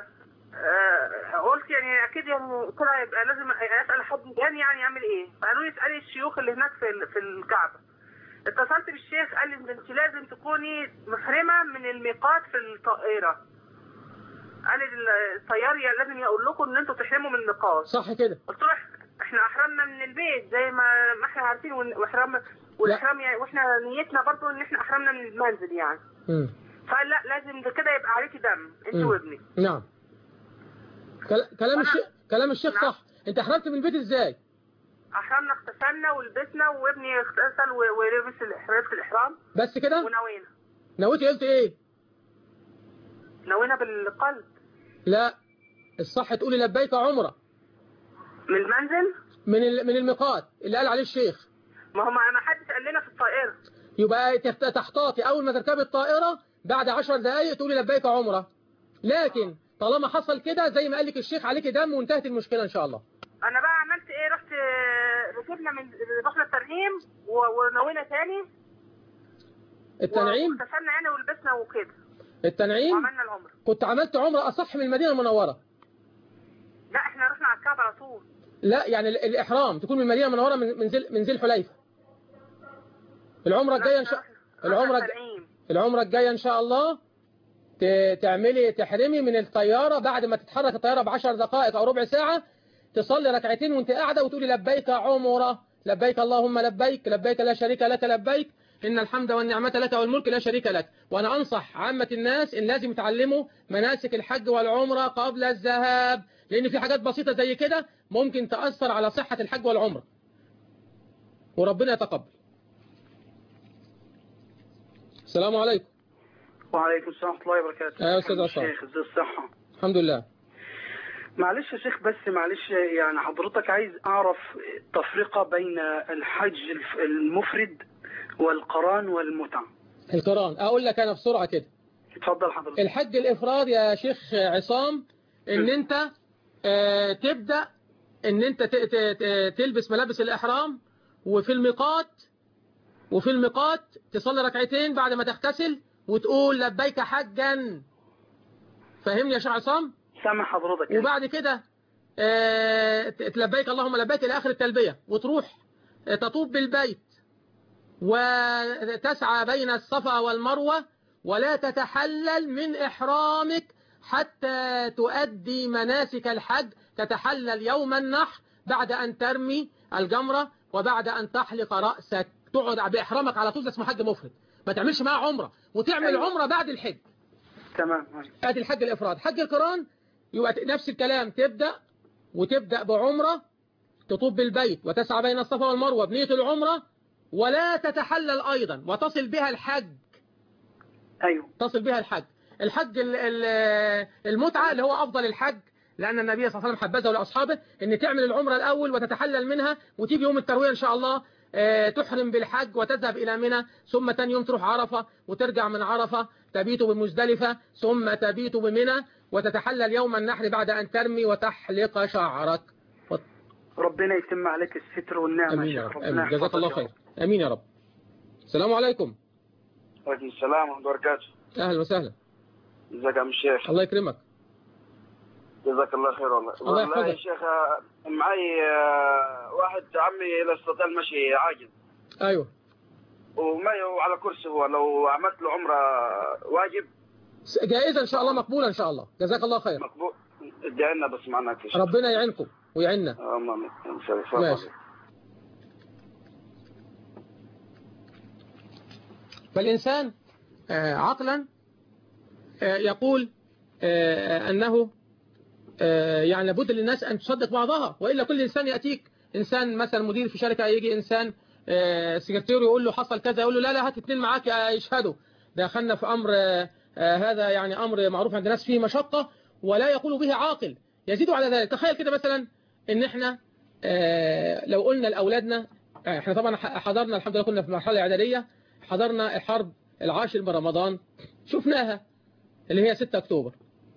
قلت يعني اكيد يعني كده يبقى لازم اسال حد تاني يعني يعمل ايه. فقالوا لي اسالي الشيوخ اللي هناك في في الكعبه. اتصلت بالشيخ قال لي انت لازم تكوني محرمه من الميقات في الطائره. قال لي الطيار لازم يقول لكم ان انتوا تحرموا من الميقات. صح كده. قلت له احنا احرمنا من البيت زي ما ما احنا عارفين، واحرام والاحرام يعني واحنا نيتنا برضو ان احنا احرمنا من المنزل يعني. امم فقال لا لازم كده يبقى عليكي دم انت وابني. نعم. كلام الشيخ كلام الشيخ صح. انت احرمت من البيت ازاي؟ احرمنا اغتسلنا ولبسنا وابني اغتسل ولبس لبس الاحرام بس كده. ونوينا. نويتي قلت ايه؟ نوينا بالقلب. لا الصح تقولي لبيك عمره. من المنزل؟ من من الميقات اللي قال عليه الشيخ. ما هو ما حدش قال لنا في الطائره. يبقى تحتاطي اول ما تركبي الطائره بعد عشر دقائق تقولي لبيك عمره. لكن طالما حصل كده زي ما قال لك الشيخ عليك دم وانتهت المشكله ان شاء الله. انا بقى عملت ايه؟ رحت ركبنا من رحنا الترحيم ونوينا تاني. التنعيم؟ واغتسلنا يعني ولبسنا وكده. التنعيم؟ وعملنا العمره. كنت عملت عمره اصح من المدينه المنوره. لا احنا رحنا على الكعبه على طول. لا يعني الاحرام تكون من المدينه المنوره من من من ذي الحليفه. العمره الجايه ان شاء العمره العمره الجايه ان شاء الله تعملي تحرمي من الطيارة بعد ما تتحرك الطيارة بعشر دقائق أو ربع ساعة، تصلي ركعتين وانت قاعدة وتقولي لبيك عمرة، لبيك اللهم لبيك، لبيك لا شريك لك لبيك، إن الحمد والنعمة لك والملك لا شريك لك. وأنا أنصح عامة الناس إن لازم يتعلموا مناسك الحج والعمرة قبل الذهاب، لأن في حاجات بسيطة زي كده ممكن تأثر على صحة الحج والعمرة، وربنا يتقبل. السلام عليكم. وعليكم السلام ورحمة الله وبركاته. يا أستاذ عصام. شيخ ازي الصحة؟ الحمد لله. معلش يا شيخ بس معلش يعني حضرتك عايز أعرف تفرقة بين الحج المفرد والقران والمتعة. القران أقول لك أنا بسرعة كده. اتفضل حضرتك. الحج الإفراد يا شيخ عصام إن أنت آه تبدأ إن أنت تلبس ملابس الإحرام، وفي الميقات وفي الميقات تصلي ركعتين بعد ما تغتسل وتقول لبيك حجا. فهمني يا شيخ عصام؟ سامع حضرتك. وبعد كده آه لبيك اللهم لبيك إلى آخر التلبية، وتروح آه تطوف بالبيت وتسعى بين الصفا والمروة، ولا تتحلل من إحرامك حتى تؤدي مناسك الحج. تتحلل يوم النحر بعد أن ترمي الجمرة وبعد أن تحلق رأسك، تقعد بإحرامك على طول. اسمه حج مفرد، ما تعملش معاه عمرة، وتعمل أيوة. عمرة بعد الحج. تمام. ادي الحج الإفراد. حج القران يبقى نفس الكلام، تبدأ وتبدأ بعمرة، تطوف بالبيت وتسعى بين الصفا والمروة بنية العمرة، ولا تتحلل أيضا، وتصل بها الحج. أيوة. تصل بها الحج. الحج ال- ال- المتعة اللي هو أفضل الحج، لأن النبي صلى الله عليه وسلم حبذه لأصحابه إن تعمل العمرة الأول وتتحلل منها، وتيجي يوم التروية إن شاء الله آه، تحرم بالحج وتذهب إلى منى، ثم تاني يوم تروح عرفة وترجع من عرفة تبيت بمزدلفة، ثم تبيت بمنى وتتحلل يوم النحر بعد أن ترمي وتحلق شعرك. ربنا يتم عليك الستر والنعمة. أمين يا رب، أمين، جزاك الله خير. أمين يا رب. السلام عليكم. وعليكم السلام ورحمة الله وبركاته. أهلا وسهلا. ازيك يا عم الشيخ؟ الله يكرمك. جزاك الله خير والله. الله والله يحفظك. يا شيخ معي آه، واحد عمي لا يستطيع المشي، عاجز. أيوه. وما على كرسي، هو لو عملت له عمرة واجب؟ جائزة إن شاء الله، مقبولة إن شاء الله. جزاك الله خير. مقبول. ادعي لنا بس معنا كشف. ربنا يعينكم ويعيننا. امين. ماشي. فالإنسان آه، عقلا آه، يقول آه، أنه آه، يعني لابد للناس أن تصدق بعضها، وإلا كل إنسان يأتيك إنسان مثلا مدير في شركة، يجي إنسان آه، سكرتير يقول له حصل كذا، يقول له لا لا هات اثنين معاك يشهدوا. دخلنا في أمر آه، آه، هذا يعني أمر معروف عند الناس فيه مشقة ولا يقول به عاقل. يزيد على ذلك، تخيل كده مثلا إن إحنا آه، لو قلنا لأولادنا، آه، إحنا طبعا حضرنا الحمد لله، كنا في مرحلة إعدادية، حضرنا الحرب العاشر من رمضان، شفناها اللي هي ستة أكتوبر،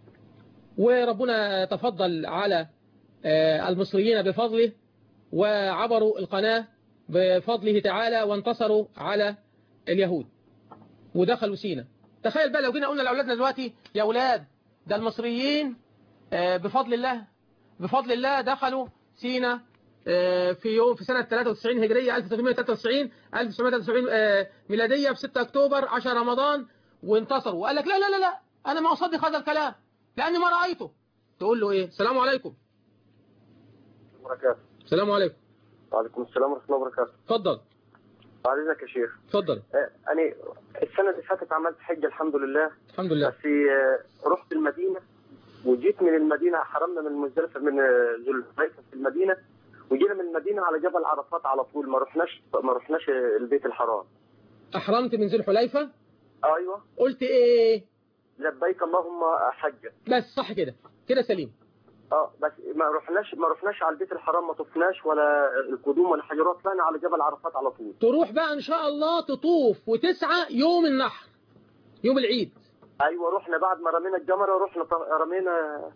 وربنا تفضل على المصريين بفضله، وعبروا القناة بفضله تعالى وانتصروا على اليهود ودخلوا سينا. تخيل بقى لو جينا قلنا لأولادنا دلوقتي يا أولاد ده المصريين بفضل الله بفضل الله دخلوا سينا في يوم في سنة ثلاثة وتسعين هجرية، ألف وثمانمائة وثلاثة وتسعين ألف وتسعمائة وثلاثة وسبعين ميلادية، في ستة أكتوبر عشرة رمضان، وانتصروا. وقال لك لا لا لا لا أنا ما أصدق هذا الكلام لأني ما رأيته. تقول له إيه؟ السلام عليكم. وبركاته. السلام عليكم. وعليكم السلام ورحمة الله وبركاته. اتفضل. بعد إذنك يا شيخ. اتفضل. أنا السنة اللي فاتت عملت حجة الحمد لله. الحمد لله. بس رحت المدينة وجيت من المدينة، حرمنا من مزدلفة من ذو الحليفة في المدينة، وجينا من المدينة على جبل عرفات على طول، ما رحناش ما رحناش البيت الحرام. أحرمت من ذو الحليفة؟ أيوه. قلت إيه؟ لبيك اللهم حجة. بس صح كده كده سليم. اه بس ما رحناش ما رحناش على البيت الحرام، ما طفناش ولا القدوم ولا حاجه، رحنا على جبل عرفات على طول. تروح بقى ان شاء الله تطوف وتسعى يوم النحر، يوم العيد. ايوه رحنا بعد ما رمينا الجمره، رحنا رمينا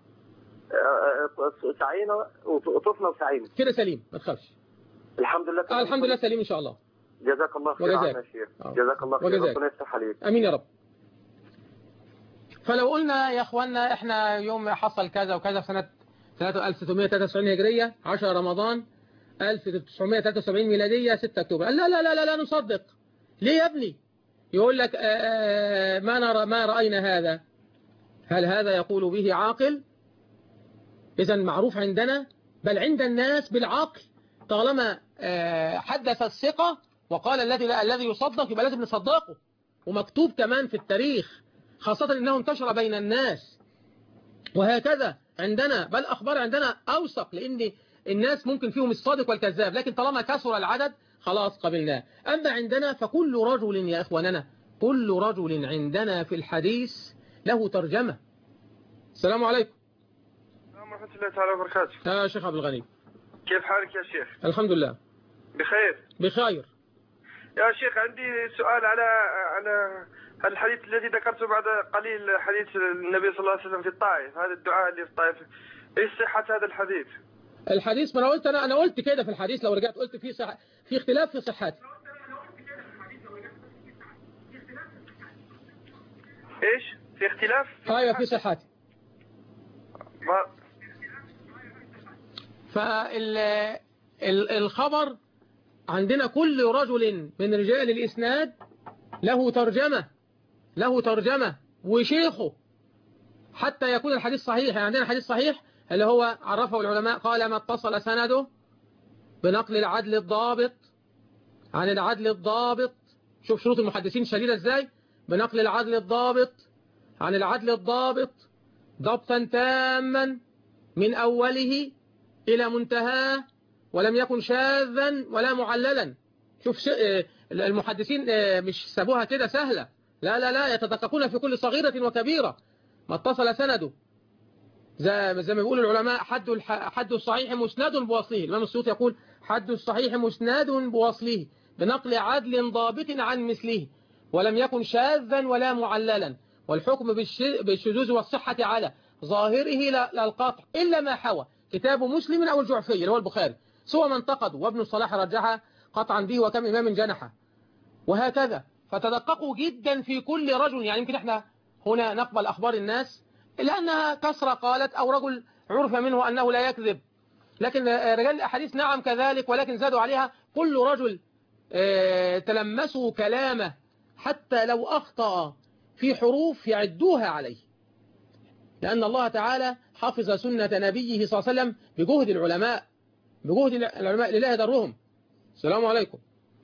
سعينا وطفنا وسعينا. كده سليم ما تخافش. الحمد لله. آه الحمد لله سليم ان شاء الله. جزاك الله خير يا شيخ. جزاك الله خير، ربنا يفتح عليك. امين يا رب. فلو قلنا يا اخوانا احنا يوم حصل كذا وكذا في سنة ألف وستمائة وثلاثة وتسعين هجرية عشرة رمضان ألف وتسعمائة وثلاثة وسبعين ميلادية ستة أكتوبر، لا لا لا لا لا نصدق. ليه يا ابني؟ يقول لك آآ ما نرى ما رأينا هذا. هل هذا يقول به عاقل؟ إذا معروف عندنا بل عند الناس بالعقل، طالما حدث الثقة وقال الذي الذي يصدق يبقى لازم نصدقه، ومكتوب كمان في التاريخ، خاصة إنه انتشر بين الناس. وهكذا عندنا بل أخبار عندنا أوثق، لأن الناس ممكن فيهم الصادق والكذاب، لكن طالما كثر العدد خلاص قبلناه. أما عندنا فكل رجل يا إخواننا كل رجل عندنا في الحديث له ترجمة. السلام عليكم. السلام ورحمة الله تعالى وبركاته. يا شيخ عبد الغني، كيف حالك يا شيخ؟ الحمد لله بخير. بخير. يا شيخ عندي سؤال على على الحديث الذي ذكرته بعد قليل، حديث النبي صلى الله عليه وسلم في الطائف، هذا الدعاء اللي في الطائف، ايش صحة هذا الحديث؟ الحديث ما انا قلت انا انا قلت كده في الحديث، لو رجعت قلت في صح... في اختلاف في صحته. ايش؟ في اختلاف؟ في ايوه في صحته. ما فال ال... الخبر عندنا كل رجل من رجال الإسناد له ترجمة له ترجمة وشيخه حتى يكون الحديث صحيح. يعني عندنا حديث صحيح اللي هو عرفه العلماء، قال ما اتصل سنده بنقل العدل الضابط عن العدل الضابط. شوف شروط المحدثين شديدة ازاي، بنقل العدل الضابط عن العدل الضابط ضبطا تاما من أوله إلى منتهاه، ولم يكن شاذا ولا معللا. شوف المحدثين مش سابوها كده سهلة، لا لا لا يتدققون في كل صغيرة وكبيرة ما اتصل سنده، زي, زي ما بيقول العلماء حد الح... حد الصحيح مسند بوصله. الإمام السيوطي يقول حد الصحيح مسند بوصله بنقل عدل ضابط عن مثله ولم يكن شاذا ولا معللا، والحكم بالش... بالشذوذ والصحة على ظاهره لا, لا القطع إلا ما حوى كتاب مسلم أو الجعفي اللي هو البخاري سوى من انتقدوا، وابن الصلاح رجحها قطعا به وكم إمام جنحه، وهكذا. فتدققوا جدا في كل رجل. يعني يمكن احنا هنا نقبل أخبار الناس لأنها كسرة قالت أو رجل عرف منه أنه لا يكذب، لكن رجال الأحاديث نعم كذلك، ولكن زادوا عليها كل رجل تلمسوا كلامه حتى لو أخطأ في حروف يعدوها عليه، لأن الله تعالى حفظ سنة نبيه صلى الله عليه وسلم بجهد العلماء، بجهد العلماء لله درهم. السلام عليكم.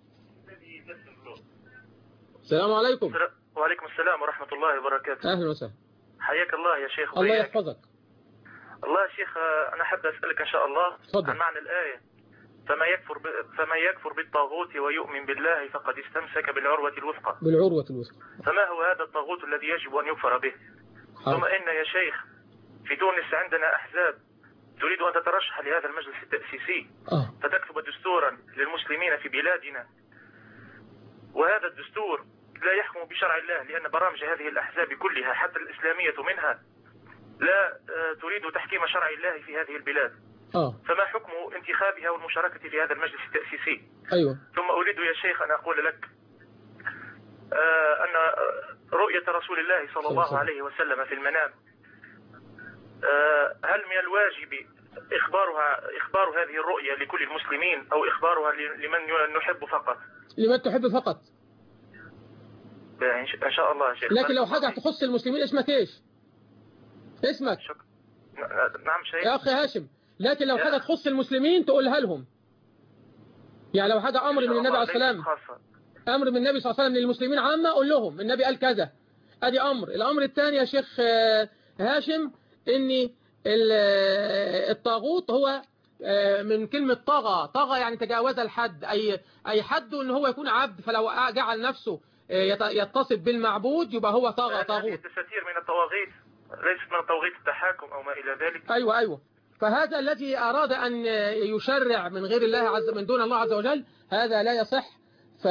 السلام عليكم. وعليكم السلام ورحمة الله وبركاته. أهلا وسهلا. حياك الله يا شيخ. الله يحفظك. الله يا شيخ، أنا حابب أسألك إن شاء الله فضل. عن معنى الآية فما يكفر ب... فما يكفر بالطاغوت ويؤمن بالله فقد استمسك بالعروة الوثقى. بالعروة الوثقى. فما هو هذا الطاغوت الذي يجب أن يكفر به؟ حاضر. ثم إن يا شيخ في تونس عندنا أحزاب تريد أن تترشح لهذا المجلس التأسيسي آه. فتكتب دستورا للمسلمين في بلادنا، وهذا الدستور لا يحكم بشرع الله، لأن برامج هذه الأحزاب كلها حتى الإسلامية منها لا تريد تحكيم شرع الله في هذه البلاد. آه. فما حكم انتخابها والمشاركة في هذا المجلس التأسيسي؟ أيوة. ثم أريد يا شيخ أن أقول لك آه أن رؤية رسول الله صلى الله عليه وسلم في المنام آه هل من الواجب إخبارها إخبار هذه الرؤية لكل المسلمين أو إخبارها لمن نحب فقط؟ لمن تحب فقط. إن شاء الله يا شيخ. لكن لو حاجة تخص المسلمين اسمك إيش؟ اسمك؟ شك... نعم شيخ. يا أخي هاشم، لكن لو حاجة تخص المسلمين تقولها لهم. يعني لو حاجة أمر من النبي عليه الصلاة والسلام، أمر من النبي صلى الله عليه وسلم للمسلمين عامة قول لهم النبي قال كذا، أدي أمر. الأمر الثاني يا شيخ هاشم إن الطاغوت هو من كلمة طغى، طغى يعني تجاوز الحد، أي أي حد إن هو يكون عبد، فلو جعل نفسه يتصف بالمعبود يبقى هو طغى طاغوت. الدساتير من الطواغيت ليست من طواغيت التحاكم أو ما إلى ذلك. أيوة أيوة. فهذا الذي أراد أن يشرع من غير الله عز من دون الله عز وجل هذا لا يصح. ف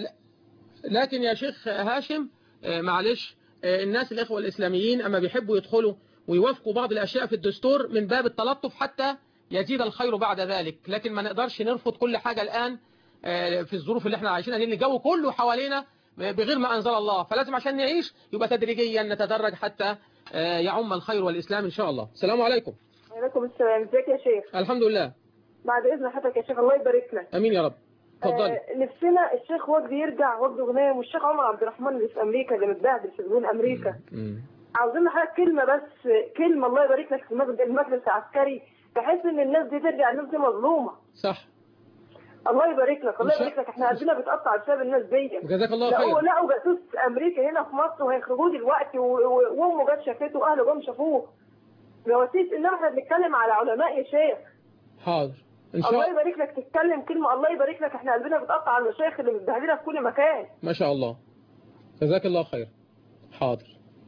لكن يا شيخ هاشم معلش، الناس الإخوة الإسلاميين أما بيحبوا يدخلوا ويوافقوا بعض الأشياء في الدستور من باب التلطف حتى يزيد الخير بعد ذلك، لكن ما نقدرش نرفض كل حاجة الآن في الظروف اللي احنا عايشينها، لأن الجو كله حوالينا بغير ما أنزل الله، فلازم عشان نعيش يبقى تدريجيا نتدرج حتى يعم الخير والإسلام إن شاء الله. السلام عليكم. وعليكم السلام. ازيك يا شيخ؟ الحمد لله. بعد إذن حضرتك يا شيخ الله يبارك لك. أمين يا رب. اتفضل. آه نفسنا الشيخ وجدي يرجع وجدي غنيم، والشيخ عمر عبد الرحمن اللي في أمريكا اللي متبهدل في سجون أمريكا. مم. عاوزين حضرتك كلمة بس، كلمة الله يبارك لك في المجلس العسكري بحيث إن الناس دي ترجع، الناس دي مظلومة. صح. الله يبارك لك، الله يبارك لك، احنا قلبنا بيتقطع بسبب الناس دي. جزاك الله خير. لقوا لقوا جاسوس امريكا هنا في مصر وهيخرجوه دلوقتي، وامه جت شافته واهله جم شافوه. جواسيس، انما احنا بنتكلم على علماء يا شيخ. حاضر ان شاء الله الله يبارك لك تتكلم كلمه، الله يبارك لك، احنا قلبنا بيتقطع على المشايخ اللي متبهدله في كل مكان. ما شاء الله. جزاك الله خير. حاضر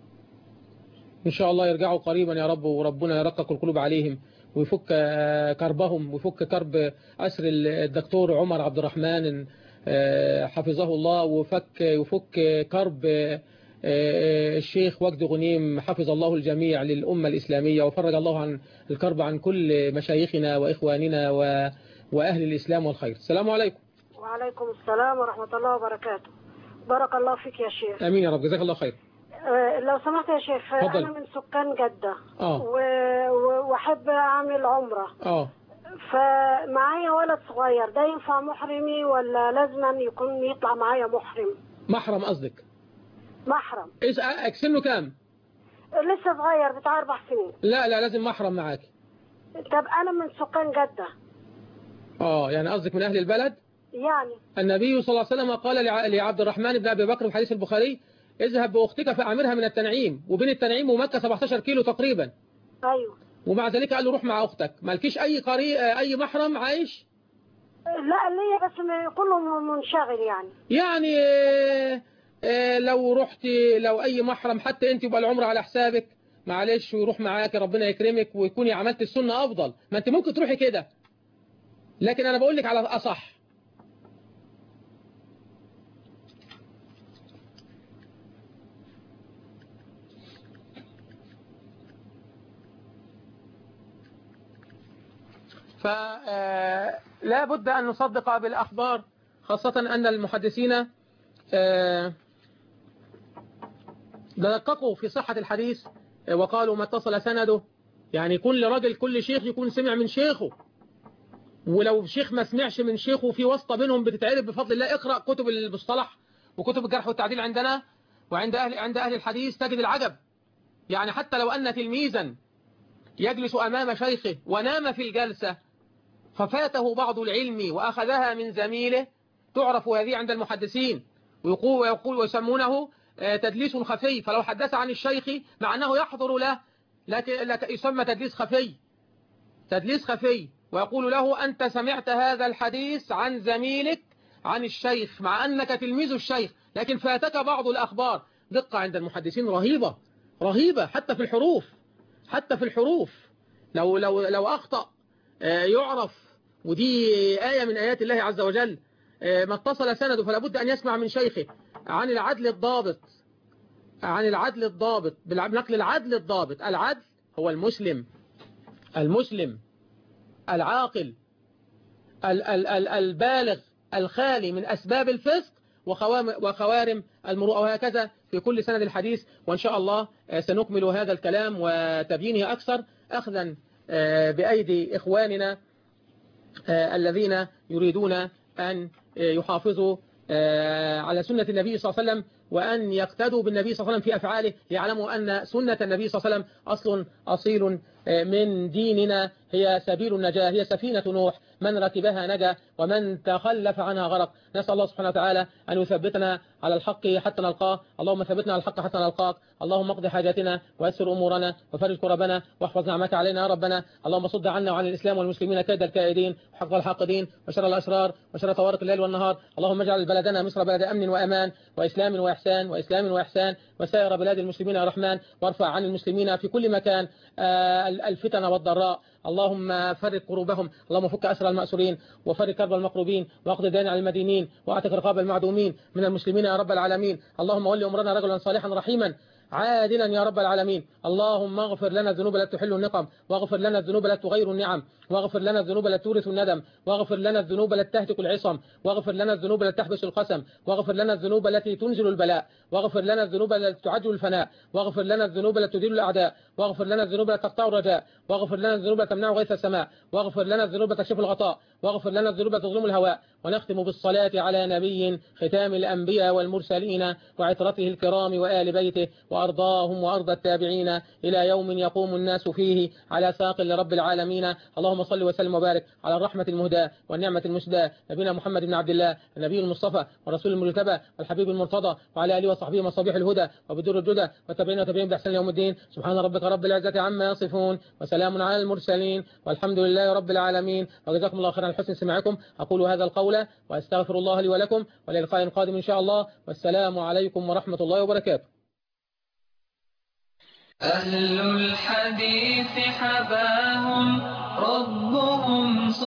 ان شاء الله يرجعوا قريبا يا رب، وربنا يرقق القلوب عليهم ويفك كربهم ويفك كرب أسر الدكتور عمر عبد الرحمن حفظه الله، وفك يفك كرب الشيخ وجدي غنيم حفظ الله الجميع للأمة الإسلامية، وفرج الله عن الكرب عن كل مشايخنا وإخواننا وأهل الإسلام والخير. السلام عليكم. وعليكم السلام ورحمة الله وبركاته. بارك الله فيك يا شيخ. أمين يا رب. جزاك الله خير. أه لو سمحت يا شيخ، فضل. أنا من سكان جدة آه. وأحب أعمل عمرة آه. فمعايا ولد صغير، ده ينفع محرمي ولا لازم يكون يطلع معايا محرم؟ محرم قصدك؟ محرم. إيه سنه كام؟ لسه صغير بتاع أربع سنين. لا لا لازم محرم معاك. طب أنا من سكان جدة. آه يعني قصدك من أهل البلد؟ يعني النبي صلى الله عليه وسلم قال لعبد الرحمن بن أبي بكر في حديث البخاري: اذهب بأختك فأعمرها من التنعيم، وبين التنعيم ومكة سبعتاشر كيلو تقريبا. أيوه. ومع ذلك قال له روح مع أختك، مالكيش أي قري أي محرم عايش؟ لا ليا بس كله منشغل يعني. يعني آه، لو رحت لو أي محرم حتى أنت يبقى العمرة على حسابك معلش ويروح معاك ربنا يكرمك ويكوني عملت السنة أفضل. ما أنت ممكن تروحي كده، لكن أنا بقول لك على أصح. فلا بد أن نصدق بالأخبار، خاصة أن المحدثين دققوا في صحة الحديث وقالوا ما اتصل سنده، يعني كل راجل كل شيخ يكون سمع من شيخه، ولو شيخ ما سمعش من شيخه في واسطة بينهم بتتعرف بفضل الله. اقرأ كتب المصطلح وكتب الجرح والتعديل عندنا وعند أهل عند أهل الحديث تجد العجب. يعني حتى لو أن تلميذا يجلس أمام شيخه ونام في الجلسة ففاته بعض العلم وأخذها من زميله، تعرف هذه عند المحدثين ويقول ويقول ويسمونه تدليس خفي. فلو حدث عن الشيخ مع أنه يحضر له لكن يسمى تدليس خفي، تدليس خفي، ويقول له أنت سمعت هذا الحديث عن زميلك عن الشيخ مع أنك تلميذ الشيخ لكن فاتك بعض الأخبار. دقة عند المحدثين رهيبة رهيبة، حتى في الحروف، حتى في الحروف لو لو لو أخطأ يعرف. ودي آية من آيات الله عز وجل. ما اتصل سنده فلا بد أن يسمع من شيخه عن العدل الضابط، عن العدل الضابط بنقل العدل الضابط. العدل هو المسلم، المسلم العاقل البالغ الخالي من أسباب الفسق وخوارم المروءة، وهكذا في كل سند الحديث. وإن شاء الله سنكمل هذا الكلام وتبيينه أكثر أخذا بأيدي إخواننا الذين يريدون أن يحافظوا على سنة النبي صلى الله عليه وسلم وأن يقتدوا بالنبي صلى الله عليه وسلم في أفعاله، ليعلموا أن سنة النبي صلى الله عليه وسلم أصل أصيل من ديننا، هي سبيل النجاة، هي سفينة نوح، من ركبها نجا ومن تخلف عنها غرق. نسأل الله سبحانه وتعالى أن يثبتنا على الحق حتى نلقاه. اللهم ثبتنا على الحق حتى نلقاك. اللهم اقض حاجاتنا ويسر أمورنا وفرج كربنا واحفظ نعمك علينا يا ربنا. اللهم صد عنا وعن الإسلام والمسلمين كيد الكائدين وحق الحاقدين وشر الأسرار وشر طوارق الليل والنهار. اللهم اجعل بلدنا مصر بلد أمن وأمان وإسلام وإحسان وإسلام وإحسان وسائر بلاد المسلمين يا رحمن، وارفع عن المسلمين في كل مكان الفتن والضراء. اللهم فرق كروبهم، اللهم فك أسر المأسورين وفرق كرب المقروبين واقض دين على المدينين واعتق رقاب المعدومين من المسلمين يا رب العالمين. اللهم ولي أمرنا رجلا صالحا رحيما عادلا يا رب العالمين. اللهم اغفر لنا الذنوب التي تحل النقم، واغفر لنا الذنوب التي تغير النعم، واغفر لنا الذنوب التي تورث الندم، واغفر لنا الذنوب التي تهتك العصم، واغفر لنا الذنوب التي تحبس القسم، واغفر لنا الذنوب التي تنزل البلاء، واغفر لنا الذنوب التي تعجل الفناء، واغفر لنا الذنوب التي تدل الأعداء، واغفر لنا الذنوب التي تقطع الرجاء، واغفر لنا الذنوب التي تمنع غيث السماء، واغفر لنا الذنوب التي تكشف الغطاء، واغفر لنا الذنوب التي تظلم الهواء. ونختم بالصلاة على نبي ختام الأنبياء والمرسلين وعترته الكرام وآل بيته وأرضاهم وأرض التابعين إلى يوم يقوم الناس فيه على ساق لرب العالمين. اللهم صل وسلم وبارك على الرحمة المهداة والنعمة المسداة نبينا محمد بن عبد الله النبي المصطفى والرسول المجتبى والحبيب المرتضى وعلى آله وصحبه مصابيح الهدى وبدور الجدى والتابعين وتابعين بإحسان يوم الدين. سبحان ربك رب العزة عما يصفون وسلام على المرسلين والحمد لله رب العالمين. وجزاكم الله خيرا على حسن سماعكم. أقول هذا القول وأستغفر الله لي ولكم وللقاء قادم إن شاء الله، والسلام عليكم ورحمة الله وبركاته. أهل الحديث حباهم ربهم